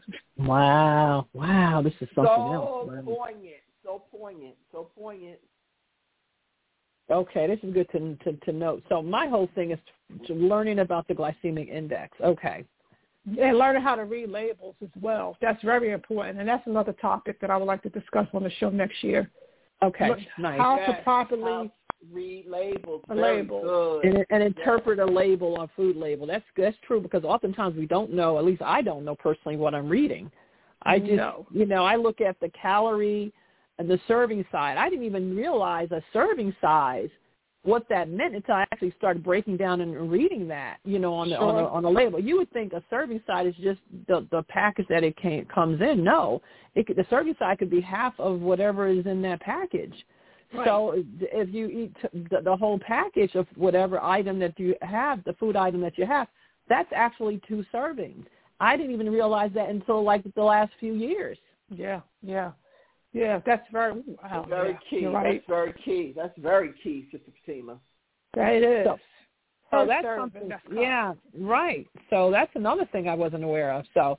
Wow. Wow, this is something so else. So poignant, so poignant, so poignant. Okay, this is good to, to, to note. So my whole thing is to learning about the glycemic index. Okay. And learning how to read labels as well. That's very important, and that's another topic that I would like to discuss on the show next year. Okay, Look, nice. How yes, to properly how read labels. A very label. good. And, and interpret yes. a label or food label. That's that's true because oftentimes we don't know, at least I don't know personally what I'm reading. I just, no. you know, I look at the calorie and the serving size. I didn't even realize a serving size, what that meant until I actually started breaking down and reading that, you know, on the sure. on the on the label. You would think a serving size is just the the package that it came, comes in. No, it could, the serving size could be half of whatever is in that package. Right. So if you eat the, the whole package of whatever item that you have, the food item that you have, that's actually two servings. I didn't even realize that until like the last few years. Yeah, yeah. Yeah, that's very wow. Very yeah, key. right. That's very key. That's very key, Sister Fatima. That it is. So, so that's serving, something. That's yeah, right. So that's another thing I wasn't aware of. So,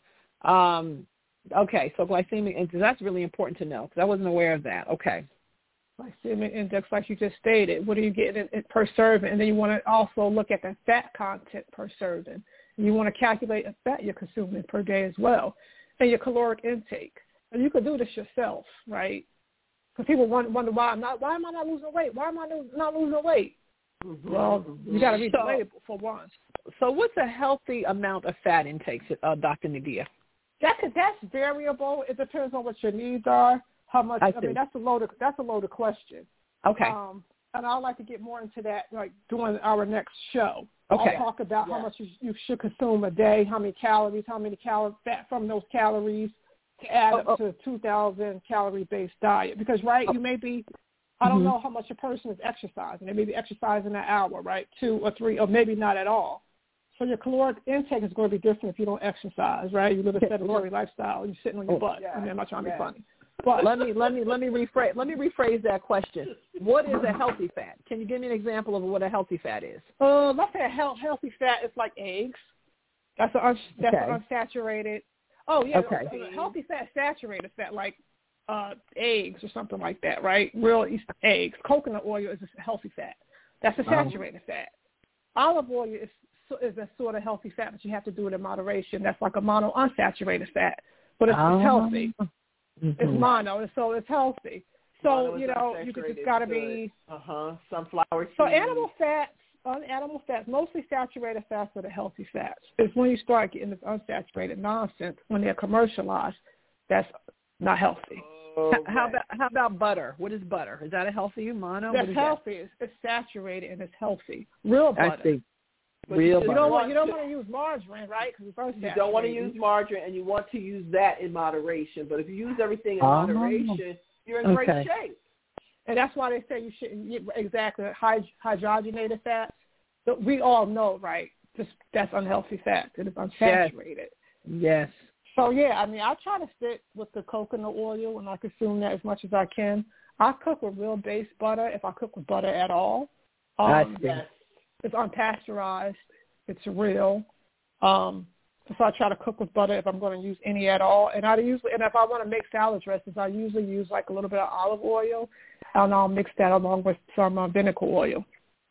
um, okay. So glycemic index, that's really important to know because I wasn't aware of that. Okay. Glycemic index, like you just stated, what are you getting in, in per serving? And then you want to also look at the fat content per serving. And you want to calculate the fat you're consuming per day as well, and your caloric intake. And you can do this yourself, right? Because people wonder, wonder why I'm not. Why am I not losing weight? Why am I not losing weight? Mm-hmm. Well, you got to read So- the label for one. So what's a healthy amount of fat intake, uh, Doctor Nadia? That could, that's variable. It depends on what your needs are. How much? I I, see. mean, that's a loaded. That's a loaded question. Okay. Um, and I'd like to get more into that, like during our next show. Okay. I'll talk about Yeah. how much you, you should consume a day, how many calories, how many calories fat from those calories to add Oh, up oh. to a two thousand calorie based diet. Because right, you may be. I don't Mhm. know how much a person is exercising. They may be exercising an hour, right, two or three, or maybe not at all. So your caloric intake is going to be different if you don't exercise, right? You live a sedentary lifestyle and you're sitting on your Oh, butt. yeah, I mean, I'm not trying to yeah. be funny. But let me let me let me rephrase let me rephrase that question. What is a healthy fat? Can you give me an example of what a healthy fat is? uh, let's say a health, healthy fat is like eggs. That's an un, that's Okay. an unsaturated. Oh yeah, Okay. a healthy fat, saturated fat, like uh, eggs or something like that, right? Real East eggs. Coconut oil is a healthy fat. That's a Wow. saturated fat. Olive oil is is a sort of healthy fat, but you have to do it in moderation. That's like a mono unsaturated fat, but it's, Oh. it's healthy. Mhm. It's mono, so it's healthy. So Mono is you know, you could unsaturated, just got to good. be. Uh-huh. Sunflower seeds. So animal fats, on animal fats, mostly saturated fats are the healthy fats. It's when you start getting this unsaturated nonsense when they're commercialized, that's not healthy. Oh, H- How right. about how about butter? What is butter? Is that a healthy mono? That's What is healthy. It's, it's saturated and it's healthy. Real that? butter. I see. But Real you You butter. don't want want you don't to- want to use margarine, right? Because it's unsaturated. You don't want to use margarine, and you want to use that in moderation. But if you use everything in Oh. moderation, you're in great Okay. shape. And that's why they say you shouldn't get exactly hyd- hydrogenated fats. But we all know, right? Just that's unhealthy fat. It is unsaturated. Yes. So yeah, I mean, I try to stick with the coconut oil, and I consume that as much as I can. I cook with real base butter if I cook with butter at all. Um, I see. Yes. It's unpasteurized. It's real. Um, so I try to cook with butter if I'm going to use any at all. And I usually, and if I want to make salad dressings, I usually use like a little bit of olive oil, and I'll mix that along with some uh, vinegar oil.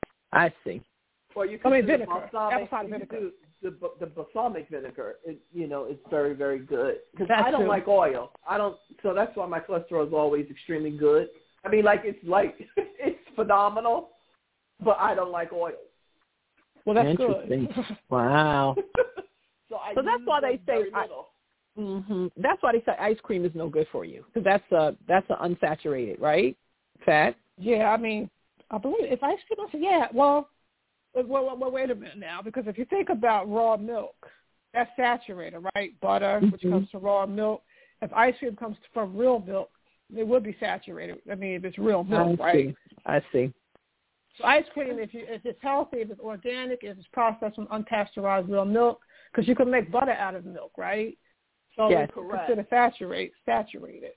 I see. Or you I can mean do vinegar, the balsamic, apple cider you can vinegar. do the, the balsamic vinegar. It, you know, it's very, very good. Because That I don't too. like oil. I don't. So that's why my cholesterol is always extremely good. I mean, like it's like it's phenomenal, but I don't like oil. Well, that's Interesting. good. Wow. So I So that's use why they them say very I- little. hmm That's why they say ice cream is no good for you because that's a that's an unsaturated, right? Fat. Yeah, I mean, I believe if ice cream, I said, yeah, well, well, well, well, wait a minute now, because if you think about raw milk, that's saturated, right? Butter, which Mhm. comes from raw milk. If ice cream comes from real milk, it would be saturated. I mean, if it's real milk, I right? see. I see. So ice cream, if you if it's healthy, if it's organic, if it's processed from unpasteurized real milk, because you can make butter out of milk, right? So Yes. it's Correct. considered saturate, saturated.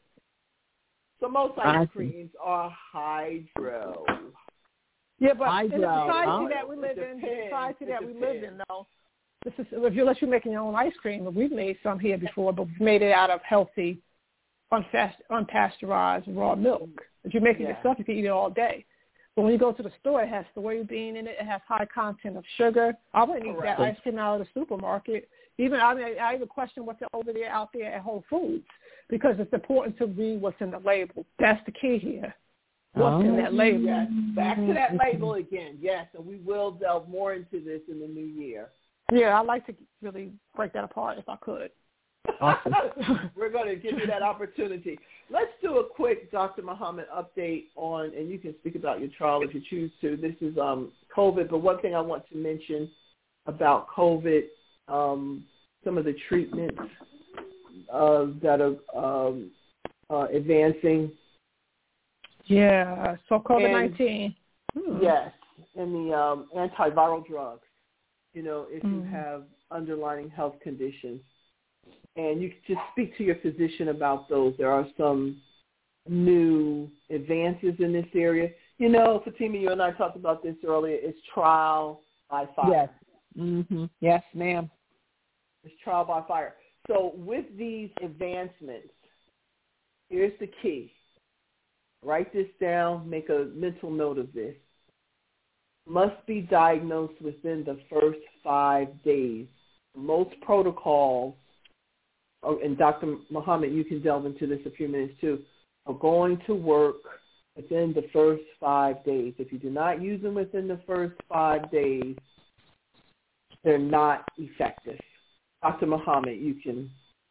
So most I ice see. creams are hydro. Yeah, but in the Hydro, society huh? that we live It in, the depends. society It that we live depends. in, though, this is if you let you making your own ice cream. We've made some here before, but we've made it out of healthy, unfast, unpasteurized raw milk. If you make it Yeah. yourself, you can eat it all day. But when you go to the store, it has soybean in it. It has high content of sugar. I wouldn't eat that Correct. ice cream out of the supermarket. Even I mean, I even question what's over there out there at Whole Foods because it's important to read what's in the label. That's the key here. What's in that label? Yes. Back to that label again. Yes, and we will delve more into this in the new year. Yeah, I'd like to really break that apart if I could. Awesome. We're going to give you that opportunity. Let's do a quick Doctor Muhammad update on, and you can speak about your trial if you choose to. This is um, COVID, but one thing I want to mention about COVID, um, some of the treatments uh, that are um, uh, advancing. Yeah, so COVID nineteen. Hmm. Yes, and the um, antiviral drugs, you know, if Mm. you have underlying health conditions. And you can just speak to your physician about those. There are some new advances in this area. You know, Fatima, you and I talked about this earlier. It's trial by fire. Yes. Mm-hmm. Yes, ma'am. It's trial by fire. So with these advancements, here's the key. Write this down. Make a mental note of this. Must be diagnosed within the first five days. Most protocols, oh, and Doctor Muhammad, you can delve into this a few minutes too, are going to work within the first five days. If you do not use them within the first five days, they're not effective. Doctor Muhammad, you can.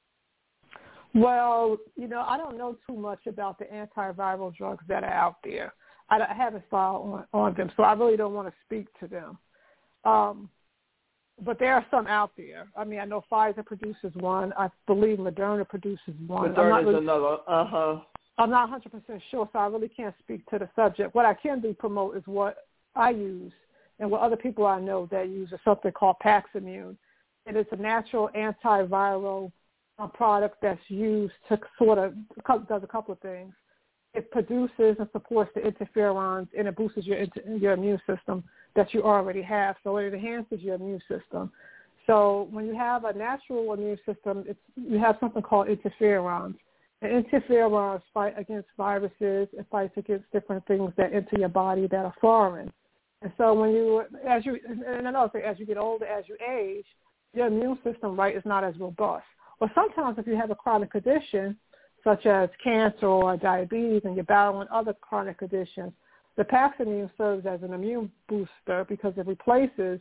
Well, you know, I don't know too much about the antiviral drugs that are out there. I, I haven't filed on, on them, so I really don't want to speak to them. Um, but there are some out there. I mean, I know Pfizer produces one. I believe Moderna produces one. Moderna is really, another. Uh-huh. I'm not one hundred percent sure, so I really can't speak to the subject. What I can do promote is what I use and what other people I know that use is something called Paximune. It is a natural antiviral uh, product that's used to sort of does a couple of things. It produces and supports the interferons, and it boosts your your immune system that you already have. So it enhances your immune system. So when you have a natural immune system, it's, you have something called interferons. And interferons fight against viruses. It fights against different things that enter your body that are foreign. And so when you, as you, and another thing, as you get older, as you age, your immune system, right, is not as robust. Or sometimes if you have a chronic condition, such as cancer or diabetes, and you're battling other chronic conditions, the Paximune serves as an immune booster because it replaces,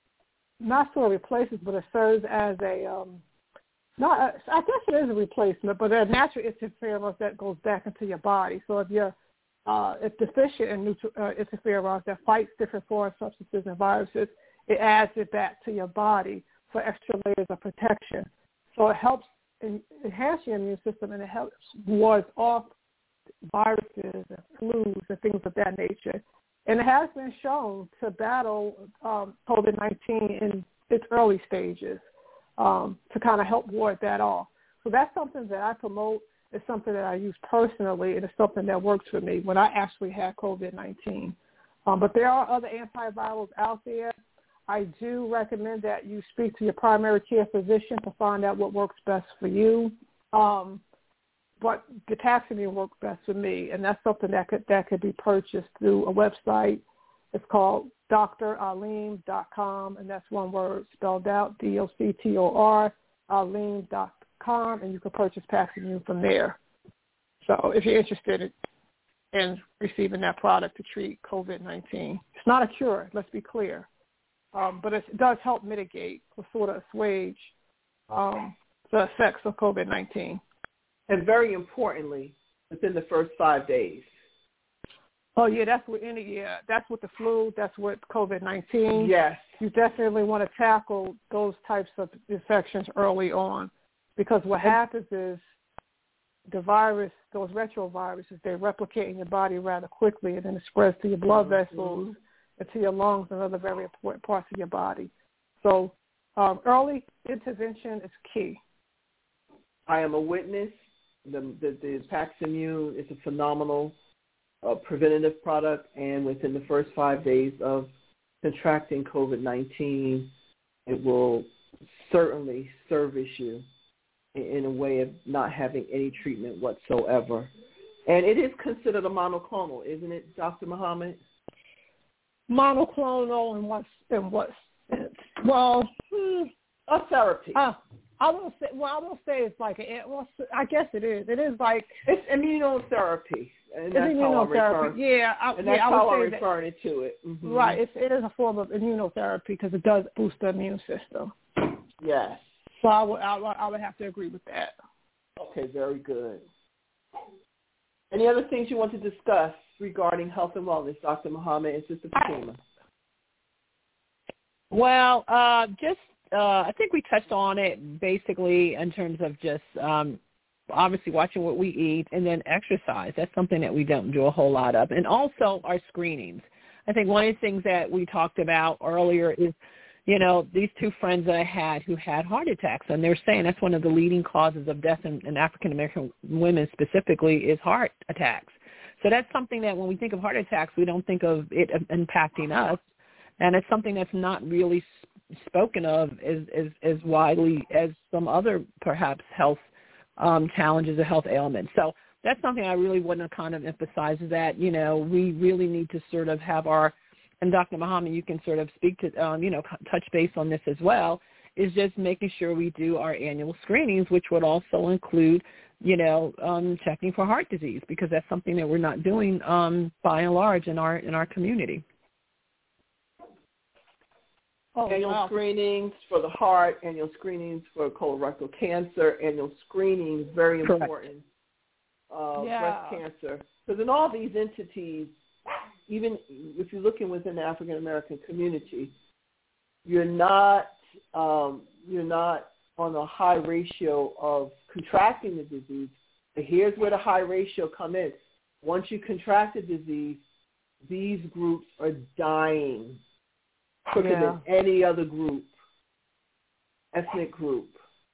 not sort of replaces, but it serves as a, um, not, a, I guess it is a replacement, but a natural interferons that goes back into your body. So if you're uh, if deficient in neutral, uh, interferons that fights different foreign substances and viruses, it adds it back to your body for extra layers of protection. So it helps enhance your immune system, and it helps wards off viruses and flus and things of that nature. And it has been shown to battle um, COVID nineteen in its early stages um, to kind of help ward that off. So that's something that I promote. It's something that I use personally, and it's something that works for me when I actually had COVID nineteen. Um, but there are other antivirals out there. I do recommend that you speak to your primary care physician to find out what works best for you. Um, but the Paximune works best for me, and that's something that could that could be purchased through a website. It's called D R Aleem dot com, and that's one word spelled out, D O C T O R, Aleem dot com, and you can purchase Paximune from there. So if you're interested in receiving that product to treat COVID nineteen. It's not a cure, let's be clear. Um, but it does help mitigate or sort of assuage um, the effects of COVID nineteen. And very importantly, within the first five days. Oh, yeah, that's with any, yeah, that's with the flu, that's with COVID nineteen. Yes. You definitely want to tackle those types of infections early on, because what happens is the virus, those retroviruses, they replicate in your body rather quickly, and then it spreads to your blood vessels, mm-hmm. to your lungs and other very important parts of your body. So um, early intervention is key. I am a witness. The, the, the Paximune is a phenomenal uh, preventative product, and within the first five days of contracting COVID nineteen, it will certainly service you in, in a way of not having any treatment whatsoever. And it is considered a monoclonal, isn't it, Doctor Muhammad? Monoclonal in what in what sense? Well, hmm, a therapy. Uh, I won't say. Well, I won't say it's like a. Well, I guess it is. It is like it's immunotherapy. And it's that's immunotherapy. How I'm referring, yeah, I, and that's yeah, I how would I'm say referring that, to it. Mm-hmm. Right. It's, it is a form of immunotherapy because it does boost the immune system. Yes. So I would I, I would have to agree with that. Okay. Very good. Any other things you want to discuss regarding health and wellness, Doctor Muhammad and Sister Fatima? Well, uh, just uh, I think we touched on it basically in terms of just um, obviously watching what we eat and then exercise. That's something that we don't do a whole lot of. And also our screenings. I think one of the things that we talked about earlier is, you know, these two friends that I had who had heart attacks, and they're saying that's one of the leading causes of death in, in African-American women specifically is heart attacks. So that's something that when we think of heart attacks, we don't think of it impacting us, and it's something that's not really spoken of as, as, as widely as some other perhaps health um, challenges or health ailments. So that's something I really want to kind of emphasize is that, you know, we really need to sort of have our, and Doctor Muhammad, you can sort of speak to, um, you know, touch base on this as well, is just making sure we do our annual screenings, which would also include, you know, um, checking for heart disease, because that's something that we're not doing um, by and large in our in our community. Oh, annual wow. screenings for the heart, annual screenings for colorectal cancer, annual screenings, very Correct. important, uh, yeah. breast cancer. Because in all these entities, even if you're looking within the African American community, you're not um, you're not on a high ratio of contracting the disease. But here's where the high ratio come in. Once you contract the disease, these groups are dying quicker yeah. than any other group, ethnic group.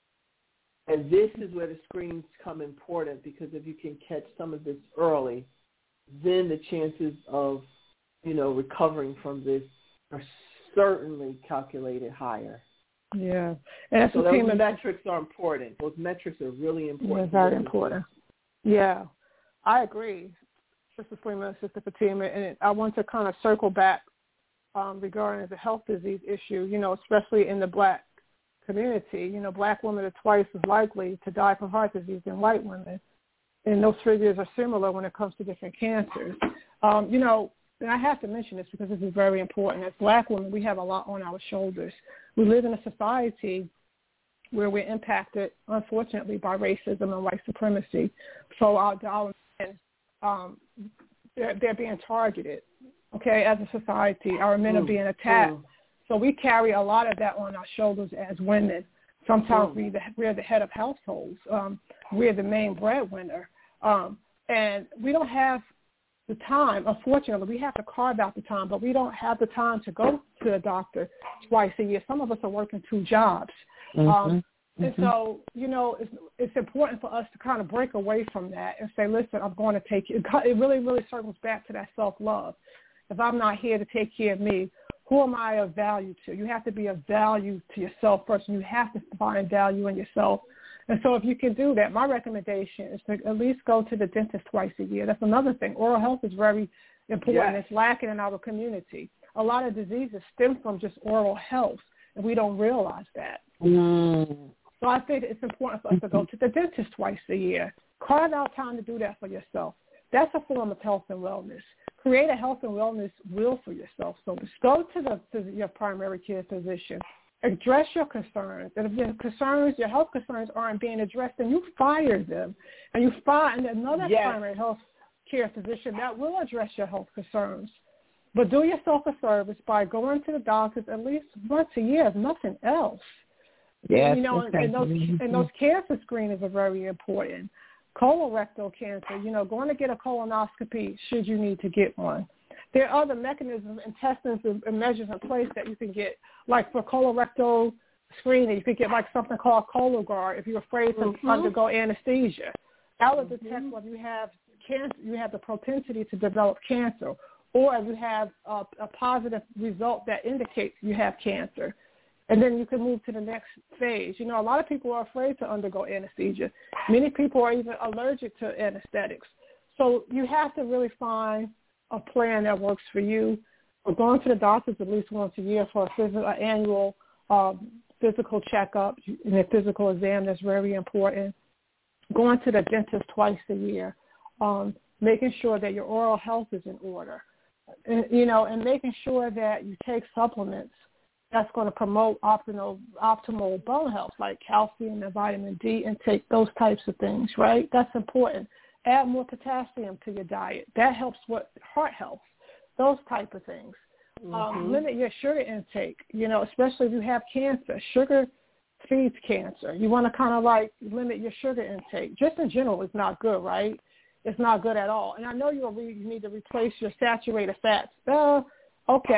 And this is where the screenings come important, because if you can catch some of this early, then the chances of, you know, recovering from this are certainly calculated higher. Yeah. And so those metrics are important. Those metrics are really important. They're very important. Yeah, I agree, Sister Freeman, Sister Fatima, and I want to kind of circle back um, regarding the health disease issue, you know, especially in the black community. You know, black women are twice as likely to die from heart disease than white women. And those figures are similar when it comes to different cancers. Um, you know, and I have to mention this because this is very important. As black women, we have a lot on our shoulders. We live in a society where we're impacted, unfortunately, by racism and white supremacy. So our our men, um, they're, they're being targeted, okay, as a society. Our men mm. are being attacked. Mm. So we carry a lot of that on our shoulders as women. Sometimes mm. we the, we're the head of households. Um, we're the main breadwinner. Um, and we don't have the time. Unfortunately, we have to carve out the time, but we don't have the time to go to the doctor twice a year. Some of us are working two jobs. Mm-hmm. Um, and mm-hmm. so, you know, it's, it's important for us to kind of break away from that and say, listen, I'm going to take it. It really, really circles back to that self-love. If I'm not here to take care of me, who am I of value to? You have to be of value to yourself first, and you have to find value in yourself. And so if you can do that, my recommendation is to at least go to the dentist twice a year. That's another thing. Oral health is very important. Yes. It's lacking in our community. A lot of diseases stem from just oral health, and we don't realize that. Mm. So I think it's important for us to go to the dentist twice a year. Carve out time to do that for yourself. That's a form of health and wellness. Create a health and wellness wheel for yourself. So just go to, the, to your primary care physician. Address your concerns. And if your concerns, your health concerns aren't being addressed, then you fire them. And you find another yes. primary health care physician that will address your health concerns. But do yourself a service by going to the doctors at least once a year, if nothing else. Yes, you know, okay. and those and those cancer screenings are very important. Colorectal cancer, you know, going to get a colonoscopy should you need to get one. There are other mechanisms and testings and measures in place that you can get, like for colorectal screening, you could get like something called Cologuard if you're afraid to mm-hmm. undergo anesthesia. That will detect mm-hmm. whether you have cancer, you have the propensity to develop cancer, or if you have a, a positive result that indicates you have cancer. And then you can move to the next phase. You know, a lot of people are afraid to undergo anesthesia. Many people are even allergic to anesthetics. So you have to really find a plan that works for you. We're going to the doctors at least once a year for a physical, an annual um, physical checkup and a physical exam. That's very important. Going to the dentist twice a year, um, making sure that your oral health is in order, and, you know, and making sure that you take supplements that's going to promote optimal optimal bone health, like calcium and vitamin D intake, those types of things, right? That's important. Add more potassium to your diet. That helps with heart health, those type of things. Mm-hmm. Um, limit your sugar intake, you know, especially if you have cancer. Sugar feeds cancer. You want to kind of like limit your sugar intake. Just in general, it's not good, right? It's not good at all. And I know you'll re- you need to replace your saturated fats. Uh, okay.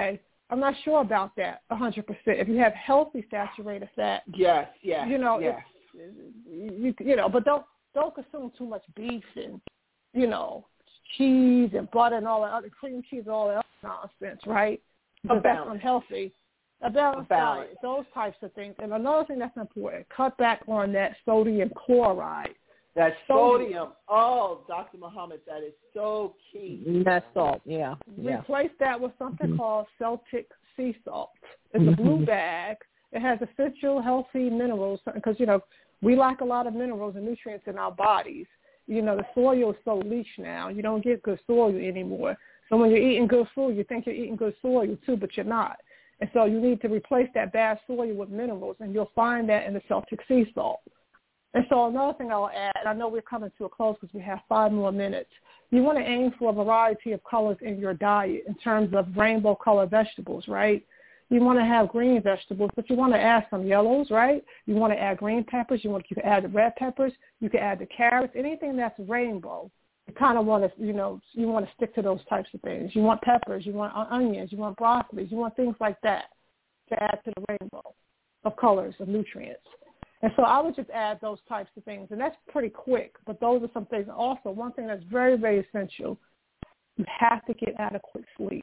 I'm not sure about that one hundred percent. If you have healthy saturated fat, yes, yes, you know, yes. you, you know, but don't don't consume too much beef and, you know, cheese and butter and all that other cream cheese and all that other nonsense, right? Because that's unhealthy. A balanced diet, those types of things. And another thing that's important, cut back on that sodium chloride. That sodium. sodium. Oh, Doctor Muhammad, that is so key. That's salt, yeah. yeah. Replace that with something mm-hmm. called Celtic sea salt. It's mm-hmm. a blue bag. It has essential healthy minerals because, you know, we lack a lot of minerals and nutrients in our bodies. You know, the soil is so leached now. You don't get good soil anymore. So when you're eating good food, you think you're eating good soil too, but you're not. And so you need to replace that bad soil with minerals, and you'll find that in the Celtic sea salt. And so another thing I'll add, and I know we're coming to a close because we have five more minutes, you want to aim for a variety of colors in your diet in terms of rainbow color vegetables, right? You want to have green vegetables, but you want to add some yellows, right? You want to add green peppers. You want you can add the red peppers. You can add the carrots. Anything that's rainbow. You kind of want to, you know, you want to stick to those types of things. You want peppers. You want onions. You want broccoli. You want things like that to add to the rainbow of colors, of nutrients. And so I would just add those types of things. And that's pretty quick, but those are some things. Also, one thing that's very, very essential, you have to get adequate sleep.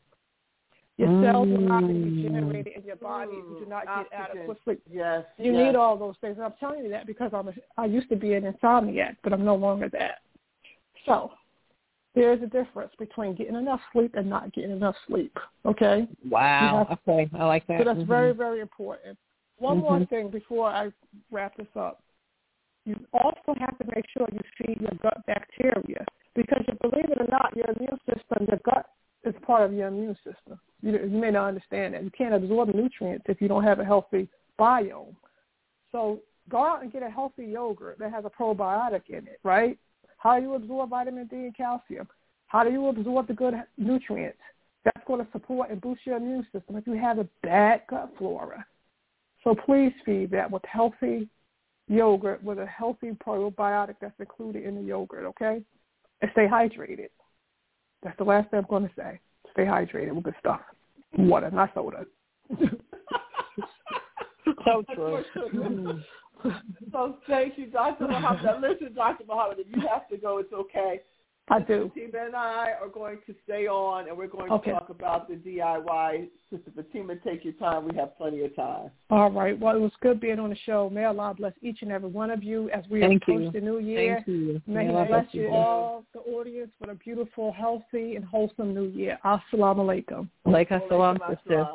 Your mm. cells will not be regenerated in your body if you do not get Oxygen. adequate sleep. Yes, you yes. need all those things. And I'm telling you that because I'm a, I used to be an insomniac, but I'm no longer that. So there's a difference between getting enough sleep and not getting enough sleep, okay? Wow. Have, okay, I like that. So that's mm-hmm. very, very important. One mm-hmm. more thing before I wrap this up. You also have to make sure you feed your gut bacteria because, you, believe it or not, your immune system, your gut is part of your immune system. You, you may not understand that. You can't absorb nutrients if you don't have a healthy biome. So go out and get a healthy yogurt that has a probiotic in it, right? How do you absorb vitamin D and calcium? How do you absorb the good nutrients? That's going to support and boost your immune system if you have a bad gut flora. So please feed that with healthy yogurt, with a healthy probiotic that's included in the yogurt, okay? And stay hydrated. That's the last thing I'm going to say. Stay hydrated with good stuff. Water, not soda. So true. So thank you, Doctor Muhammad. Now listen, Doctor Muhammad, if you have to go, it's okay. I do. Fatima and I are going to stay on, and we're going okay. to talk about the D I Y. Sister Fatima, take your time. We have plenty of time. All right. Well, it was good being on the show. May Allah bless each and every one of you as we Thank approach you. the new year. Thank you. May He bless you all, the audience, with a beautiful, healthy, and wholesome new year. Assalamu alaikum. Alaikum assalam, sister.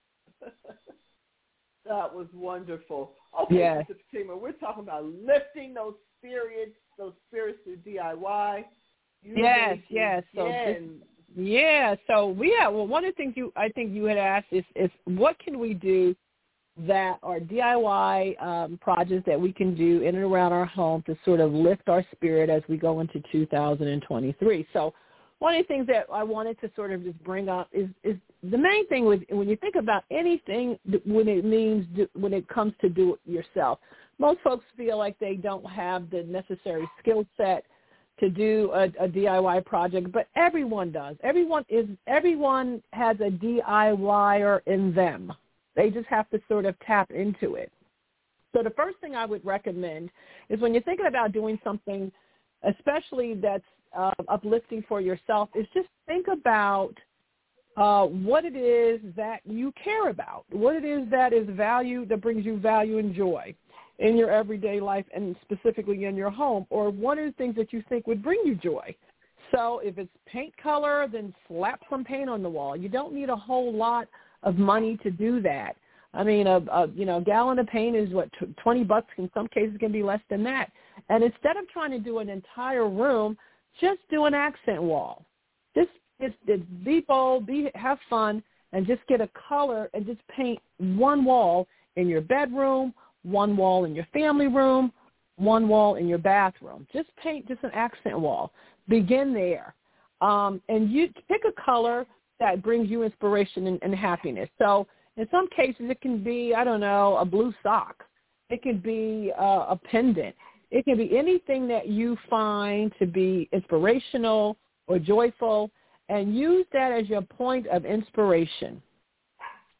That was wonderful. Okay, yes. Sister Fatima, we're talking about lifting those spirits, those spirits through D I Y. You yes, yes. So this, yeah, so we have, well, one of the things you I think you had asked is, is what can we do that are D I Y um, projects that we can do in and around our home to sort of lift our spirit as we go into two thousand twenty-three. So one of the things that I wanted to sort of just bring up is, is the main thing with when you think about anything when it means when it comes to do it yourself. Most folks feel like they don't have the necessary skill set to do a, a D I Y project, but everyone does. Everyone is. Everyone has a DIYer in them. They just have to sort of tap into it. So the first thing I would recommend is when you're thinking about doing something, especially that's uh, uplifting for yourself, is just think about uh, what it is that you care about, what it is that is value, that brings you value and joy in your everyday life and specifically in your home, or what are the things that you think would bring you joy. So if it's paint color, then slap some paint on the wall. You don't need a whole lot of money to do that. I mean, a, a you know, a gallon of paint is, what, twenty bucks. In some cases can be less than that. And instead of trying to do an entire room, just do an accent wall. Just, just, just be bold, be, have fun, and just get a color and just paint one wall in your bedroom, one wall in your family room, one wall in your bathroom. Just paint just an accent wall. Begin there. Um, and you pick a color that brings you inspiration and, and happiness. So in some cases it can be, I don't know, a blue sock. It can be uh, a pendant. It can be anything that you find to be inspirational or joyful, and use that as your point of inspiration.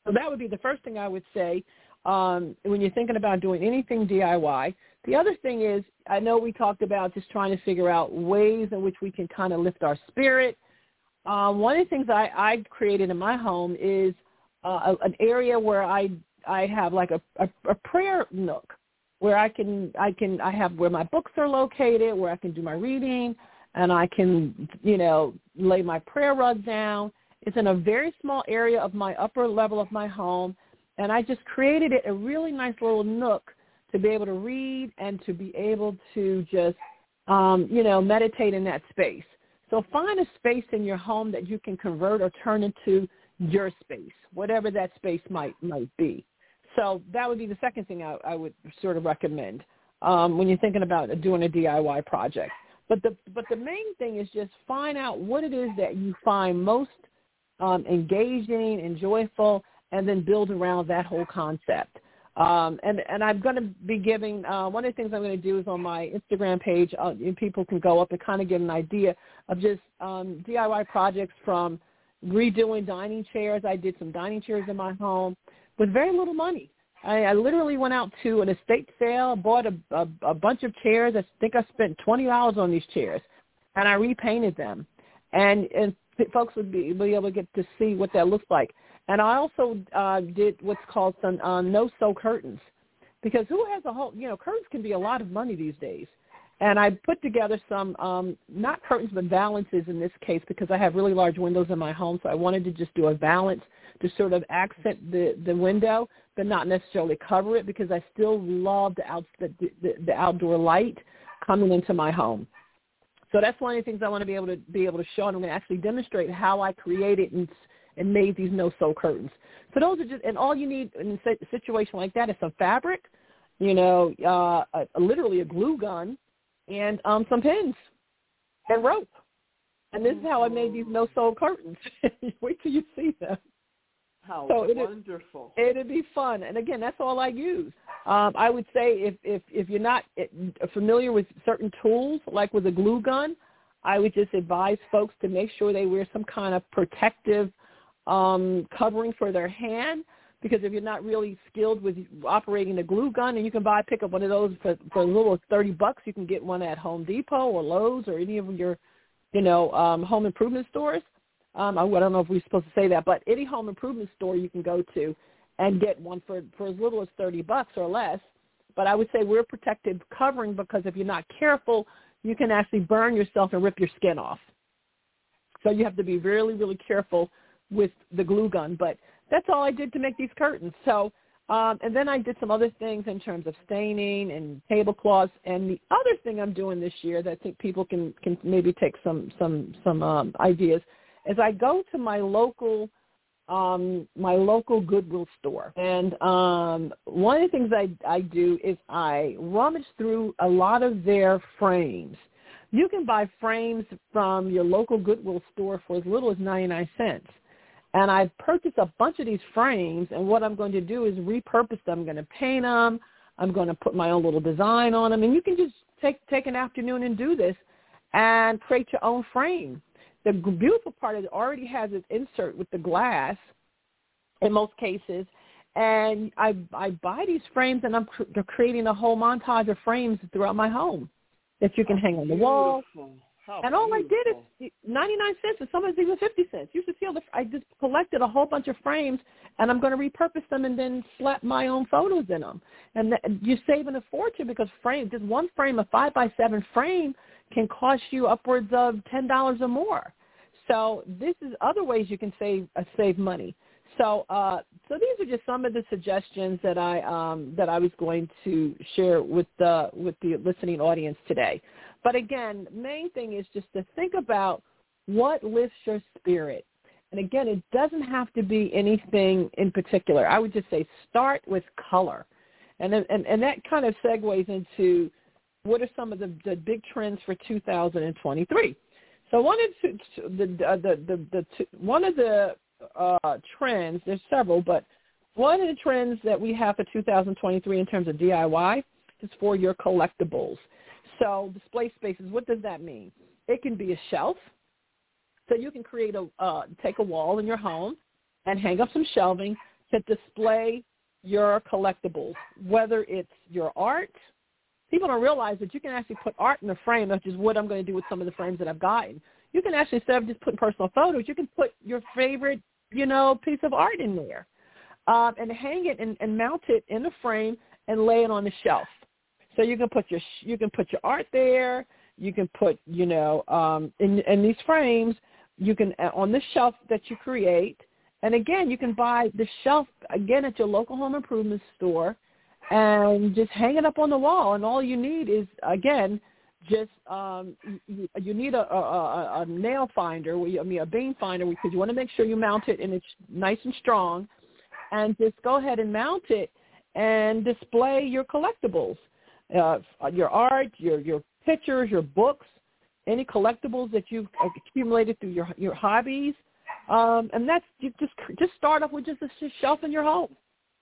So that would be the first thing I would say um, when you're thinking about doing anything D I Y. The other thing is, I know we talked about just trying to figure out ways in which we can kind of lift our spirit. Um, one of the things I, I created in my home is uh, an area where I I have like a, a, a prayer nook where I can I can I have where my books are located, where I can do my reading, and I can, you know, lay my prayer rug down. It's in a very small area of my upper level of my home, and I just created it a really nice little nook to be able to read and to be able to just, um, you know, meditate in that space. So find a space in your home that you can convert or turn into your space, whatever that space might might be. So that would be the second thing I, I would sort of recommend um, when you're thinking about doing a D I Y project. But the but the main thing is just find out what it is that you find most um, engaging and joyful, and then build around that whole concept. Um, and, and I'm going to be giving, uh, one of the things I'm going to do is on my Instagram page, uh, and people can go up and kind of get an idea of just um, D I Y projects from redoing dining chairs. I did some dining chairs in my home with very little money. I, I literally went out to an estate sale, bought a, a, a bunch of chairs. I think I spent twenty dollars on these chairs, and I repainted them. And, and folks would be, be able to get to see what that looks like. And I also uh, did what's called some uh, no-sew curtains, because who has a whole, you know, curtains can be a lot of money these days. And I put together some, um, not curtains, but valances in this case, because I have really large windows in my home, so I wanted to just do a valance to sort of accent the, the window, but not necessarily cover it, because I still love the, out, the, the, the outdoor light coming into my home. So that's one of the things I want to be able to be able to show, and I'm going to actually demonstrate how I created and and made these no-sew curtains. So those are just, and all you need in a situation like that is some fabric, you know, uh, a, a, literally a glue gun, and um, some pins and rope. And this is how I made these no-sew curtains. Wait till you see them. How so wonderful. It'd, it'd be fun. And, again, that's all I use. Um, I would say if, if, if you're not familiar with certain tools, like with a glue gun, I would just advise folks to make sure they wear some kind of protective um, covering for their hand, because if you're not really skilled with operating a glue gun, and you can buy, pick up one of those for, for a little thirty bucks, you can get one at Home Depot or Lowe's or any of your, you know, um, home improvement stores. Um, I, I don't know if we're supposed to say that, but any home improvement store you can go to and get one for, for as little as thirty bucks or less. But I would say we're protective covering, because if you're not careful, you can actually burn yourself and rip your skin off. So you have to be really, really careful with the glue gun. But that's all I did to make these curtains. So, um, and then I did some other things in terms of staining and tablecloths. And the other thing I'm doing this year that I think people can, can maybe take some some some um, ideas is I go to my local um, my local Goodwill store. And um, one of the things I, I do is I rummage through a lot of their frames. You can buy frames from your local Goodwill store for as little as ninety-nine cents. And I purchased a bunch of these frames, and what I'm going to do is repurpose them. I'm going to paint them. I'm going to put my own little design on them. And you can just take take an afternoon and do this and create your own frame. The beautiful part is it already has its insert with the glass in most cases. And I, I buy these frames, and I'm cr- creating a whole montage of frames throughout my home that you can hang on the wall. How and all beautiful. I did is ninety-nine cents, and sometimes even fifty cents. You should feel the, I just collected a whole bunch of frames, and I'm going to repurpose them and then slap my own photos in them. And that, you're saving a fortune, because frame, just one frame, a five by seven frame, can cost you upwards of ten dollars or more. So this is other ways you can save uh, save money. So uh, so these are just some of the suggestions that I um, that I was going to share with the with the listening audience today. But again, main thing is just to think about what lifts your spirit. And again, it doesn't have to be anything in particular. I would just say start with color. And then, and, and that kind of segues into what are some of the, the big trends for two thousand twenty-three. So one of the, the, the, the, the, the one of the uh, trends, there's several, but one of the trends that we have for two thousand twenty-three in terms of D I Y is for your collectibles. So display spaces, what does that mean? It can be a shelf. So you can create a, uh, take a wall in your home and hang up some shelving to display your collectibles, whether it's your art. People don't realize that you can actually put art in a frame, which is what I'm going to do with some of the frames that I've gotten. You can actually, instead of just putting personal photos, you can put your favorite, you know, piece of art in there um, and hang it and, and mount it in the frame and lay it on the shelf. So you can put your you can put your art there. You can put, you know, um, in, in these frames, you can on the shelf that you create. And again, you can buy the shelf again at your local home improvement store and just hang it up on the wall. And all you need is, again, just um, you, you need a, a, a nail finder, where you, I mean a beam finder, because you want to make sure you mount it and it's nice and strong. And just go ahead and mount it and display your collectibles, uh, your art, your your pictures, your books, any collectibles that you've accumulated through your your hobbies. Um, and that's you just just start off with just a shelf in your home.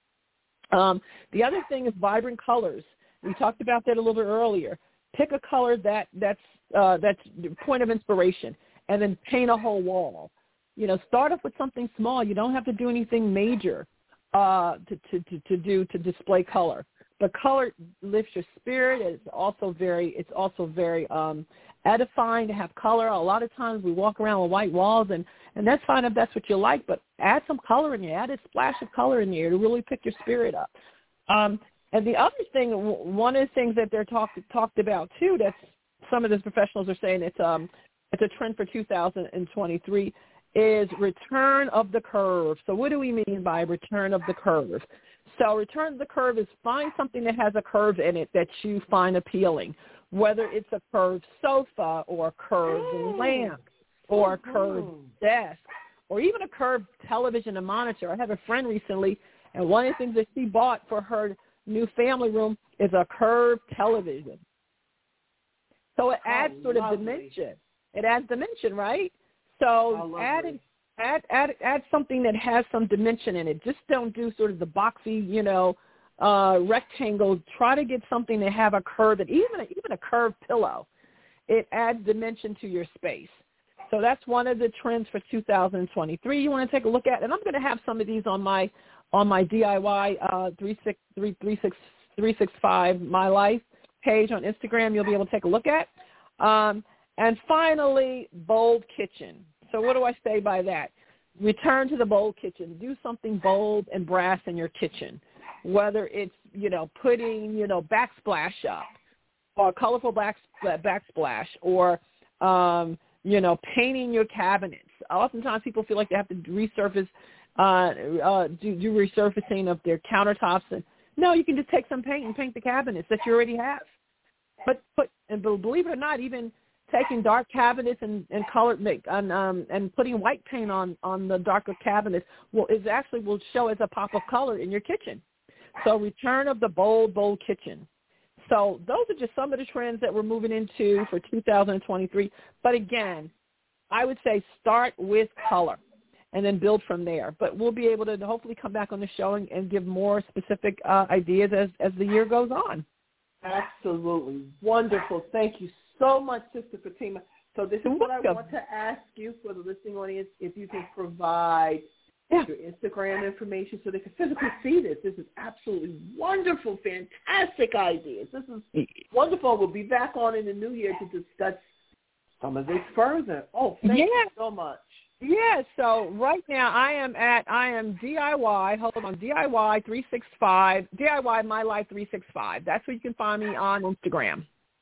Um, the other thing is vibrant colors. We talked about that a little bit earlier. Pick a color that that's uh, that's the point of inspiration, and then paint a whole wall. You know, start off with something small. You don't have to do anything major uh, to, to, to, to do to display color. But color lifts your spirit. It's also very it's also very um, edifying to have color. A lot of times we walk around with white walls, and, and that's fine if that's what you like, but add some color in there. Add a splash of color in there to really pick your spirit up. Um, and the other thing, one of the things that they're talked talked about too, that's some of the professionals are saying it's um it's a trend for two thousand twenty-three, is return of the curve. So what do we mean by return of the curve? So return of the curve is find something that has a curve in it that you find appealing, whether it's a curved sofa or a curved mm. lamp or a curved mm. desk or even a curved television and monitor. I have a friend recently, and one of the things that she bought for her new family room is a curved television. So it adds oh, sort of lovely. dimension. It adds dimension, right? So add, it, add add add something that has some dimension in it. Just don't do sort of the boxy, you know, uh, rectangle. Try to get something that have a curve, and even a, even a curved pillow. It adds dimension to your space. So that's one of the trends for two thousand twenty-three. You want to take a look at, and I'm going to have some of these on my on my D I Y uh, three six three three six three six five My Life page on Instagram. You'll be able to take a look at. Um, and finally, bold kitchen. So what do I say by that? Return to the bold kitchen. Do something bold and brass in your kitchen, whether it's, you know, putting, you know, backsplash up or colorful back, backsplash or, um, you know, painting your cabinets. Oftentimes people feel like they have to resurface, uh, uh, do, do resurfacing of their countertops. And no, you can just take some paint and paint the cabinets that you already have. But, but and believe it or not, even taking dark cabinets and, and color make and um and putting white paint on, on the darker cabinets will is actually will show as a pop of color in your kitchen. So return of the bold, bold kitchen. So those are just some of the trends that we're moving into for two thousand twenty-three. But again, I would say start with color and then build from there. But we'll be able to hopefully come back on the show and, and give more specific uh, ideas as, as the year goes on. Absolutely. Wonderful. Thank you so much, Sister Fatima. So this is what I want to ask you for the listening audience, if you can provide yeah. your Instagram information so they can physically see this. This is absolutely wonderful, fantastic ideas. This is wonderful. We'll be back on in the new year to discuss some of this further. Oh, thank yeah. you so much. Yeah, so right now I am at, I am D I Y, hold on, D I Y three sixty-five, D I Y My Life three sixty-five. That's where you can find me on Instagram.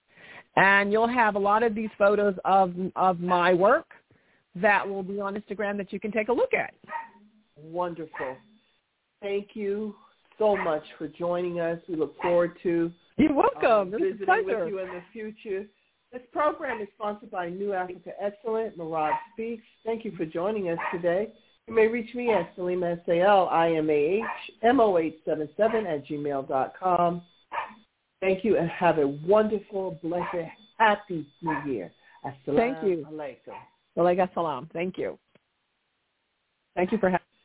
And you'll have a lot of these photos of of my work that will be on Instagram that you can take a look at. Wonderful. Thank you so much for joining us. We look forward to You're welcome. Um, visiting with you in the future. This program is sponsored by New Africa Excellent, Marad Speaks. Thank you for joining us today. You may reach me at Salima, S A L I M A H M O eight seven seven at gmail dot com. Thank you and have a wonderful, blessed, happy New Year. Assalamu Thank you. alaikum. Walaikum salam. Thank you. Thank you for having